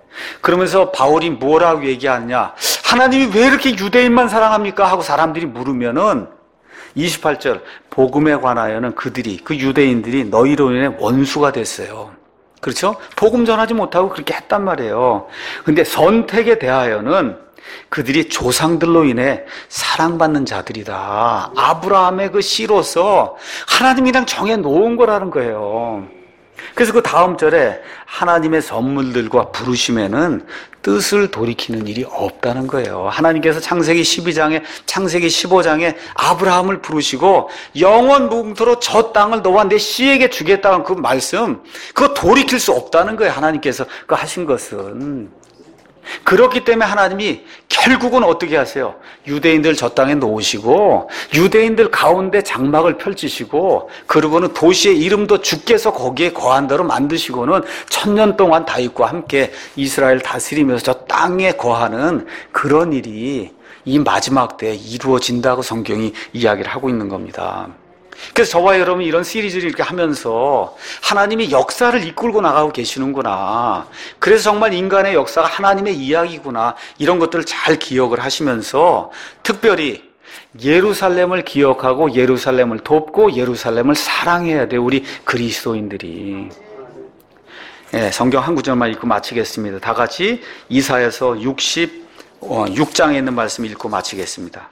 그러면서 바울이 뭐라고 얘기하느냐? 하나님이 왜 이렇게 유대인만 사랑합니까? 하고 사람들이 물으면은 28절 복음에 관하여는 그들이 그 유대인들이 너희로 인해 원수가 됐어요. 그렇죠? 복음 전하지 못하고 그렇게 했단 말이에요. 근데 선택에 대하여는 그들이 조상들로 인해 사랑받는 자들이다. 아브라함의 그 씨로서 하나님이 그냥 정해 놓은 거라는 거예요. 그래서 그 다음 절에 하나님의 선물들과 부르심에는 뜻을 돌이키는 일이 없다는 거예요. 하나님께서 창세기 12장에 창세기 15장에 아브라함을 부르시고 영원 무궁토로 저 땅을 너와 내 씨에게 주겠다는 그 말씀, 그거 돌이킬 수 없다는 거예요. 하나님께서 그 하신 것은. 그렇기 때문에 하나님이 결국은 어떻게 하세요? 유대인들 저 땅에 놓으시고 유대인들 가운데 장막을 펼치시고 그러고는 도시의 이름도 주께서 거기에 거한 대로 만드시고는 1000년 동안 다윗과 함께 이스라엘 다스리면서 저 땅에 거하는 그런 일이 이 마지막 때에 이루어진다고 성경이 이야기를 하고 있는 겁니다. 그래서 저와 여러분이 이런 시리즈를 이렇게 하면서 하나님이 역사를 이끌고 나가고 계시는구나. 그래서 정말 인간의 역사가 하나님의 이야기구나. 이런 것들을 잘 기억을 하시면서 특별히 예루살렘을 기억하고 예루살렘을 돕고 예루살렘을 사랑해야 돼. 우리 그리스도인들이. 네, 성경 한 구절만 읽고 마치겠습니다. 다 같이 이사야서 66장에 있는 말씀 읽고 마치겠습니다.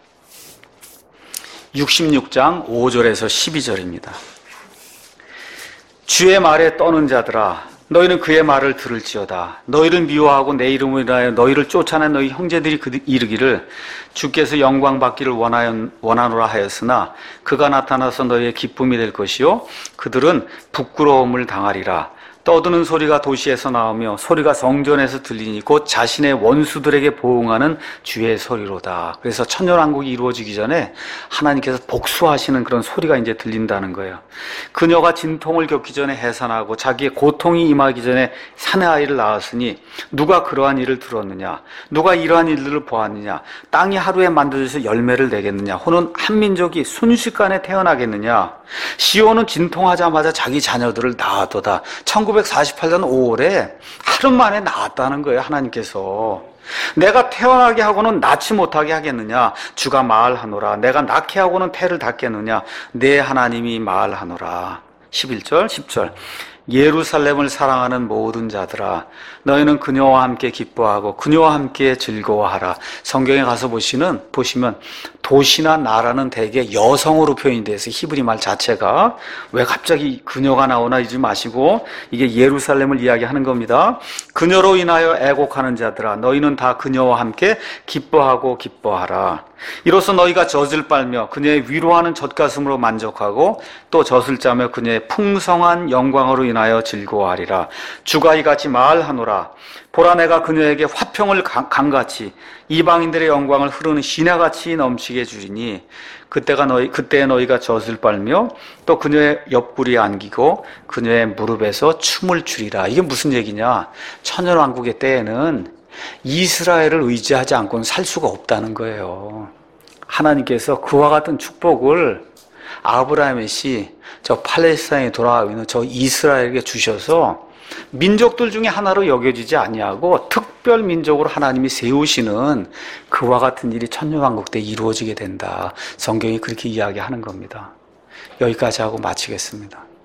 66장 5절에서 12절입니다. 주의 말에 떠는 자들아, 너희는 그의 말을 들을지어다. 너희를 미워하고 내 이름을 인하여 너희를 쫓아낸 너희 형제들이 이르기를 주께서 영광 받기를 원하노라 하였으나 그가 나타나서 너희의 기쁨이 될 것이요 그들은 부끄러움을 당하리라. 떠드는 소리가 도시에서 나오며 소리가 성전에서 들리니 곧 자신의 원수들에게 보응하는 주의 소리로다. 그래서 천년왕국이 이루어지기 전에 하나님께서 복수하시는 그런 소리가 이제 들린다는 거예요. 그녀가 진통을 겪기 전에 해산하고 자기의 고통이 임하기 전에 사내 아이를 낳았으니 누가 그러한 일을 들었느냐? 누가 이러한 일들을 보았느냐? 땅이 하루에 만들어져서 열매를 내겠느냐? 혹은 한 민족이 순식간에 태어나겠느냐? 시온은 진통하자마자 자기 자녀들을 낳았도다. 1948년 5월에 하루 만에 낳았다는 거예요. 하나님께서. 내가 태어나게 하고는 낳지 못하게 하겠느냐? 주가 말하노라. 내가 낳게 하고는 태를 닫겠느냐? 내 하나님이 말하노라. 11절 10절 예루살렘을 사랑하는 모든 자들아, 너희는 그녀와 함께 기뻐하고 그녀와 함께 즐거워하라. 성경에 가서 보시면 도시나 나라는 대개 여성으로 표현이 돼서 히브리 말 자체가 왜 갑자기 그녀가 나오나 이러지 마시고 이게 예루살렘을 이야기하는 겁니다. 그녀로 인하여 애곡하는 자들아, 너희는 다 그녀와 함께 기뻐하고 기뻐하라. 이로써 너희가 젖을 빨며 그녀의 위로하는 젖가슴으로 만족하고 또 젖을 짜며 그녀의 풍성한 영광으로 인하여 즐거워하리라. 주가 이같이 말하노라. 보라, 내가 그녀에게 화평을 강같이 이방인들의 영광을 흐르는 시내같이 넘치게 주리니 그때에 너희가 젖을 빨며 또 그녀의 옆구리에 안기고 그녀의 무릎에서 춤을 추리라. 이게 무슨 얘기냐? 천년왕국의 때에는 이스라엘을 의지하지 않고는 살 수가 없다는 거예요. 하나님께서 그와 같은 축복을 아브라함의 씨, 저 팔레스타인에 돌아가고 있는 저 이스라엘에게 주셔서 민족들 중에 하나로 여겨지지 아니하고 특별 민족으로 하나님이 세우시는 그와 같은 일이 천년왕국 때 이루어지게 된다. 성경이 그렇게 이야기하는 겁니다. 여기까지 하고 마치겠습니다.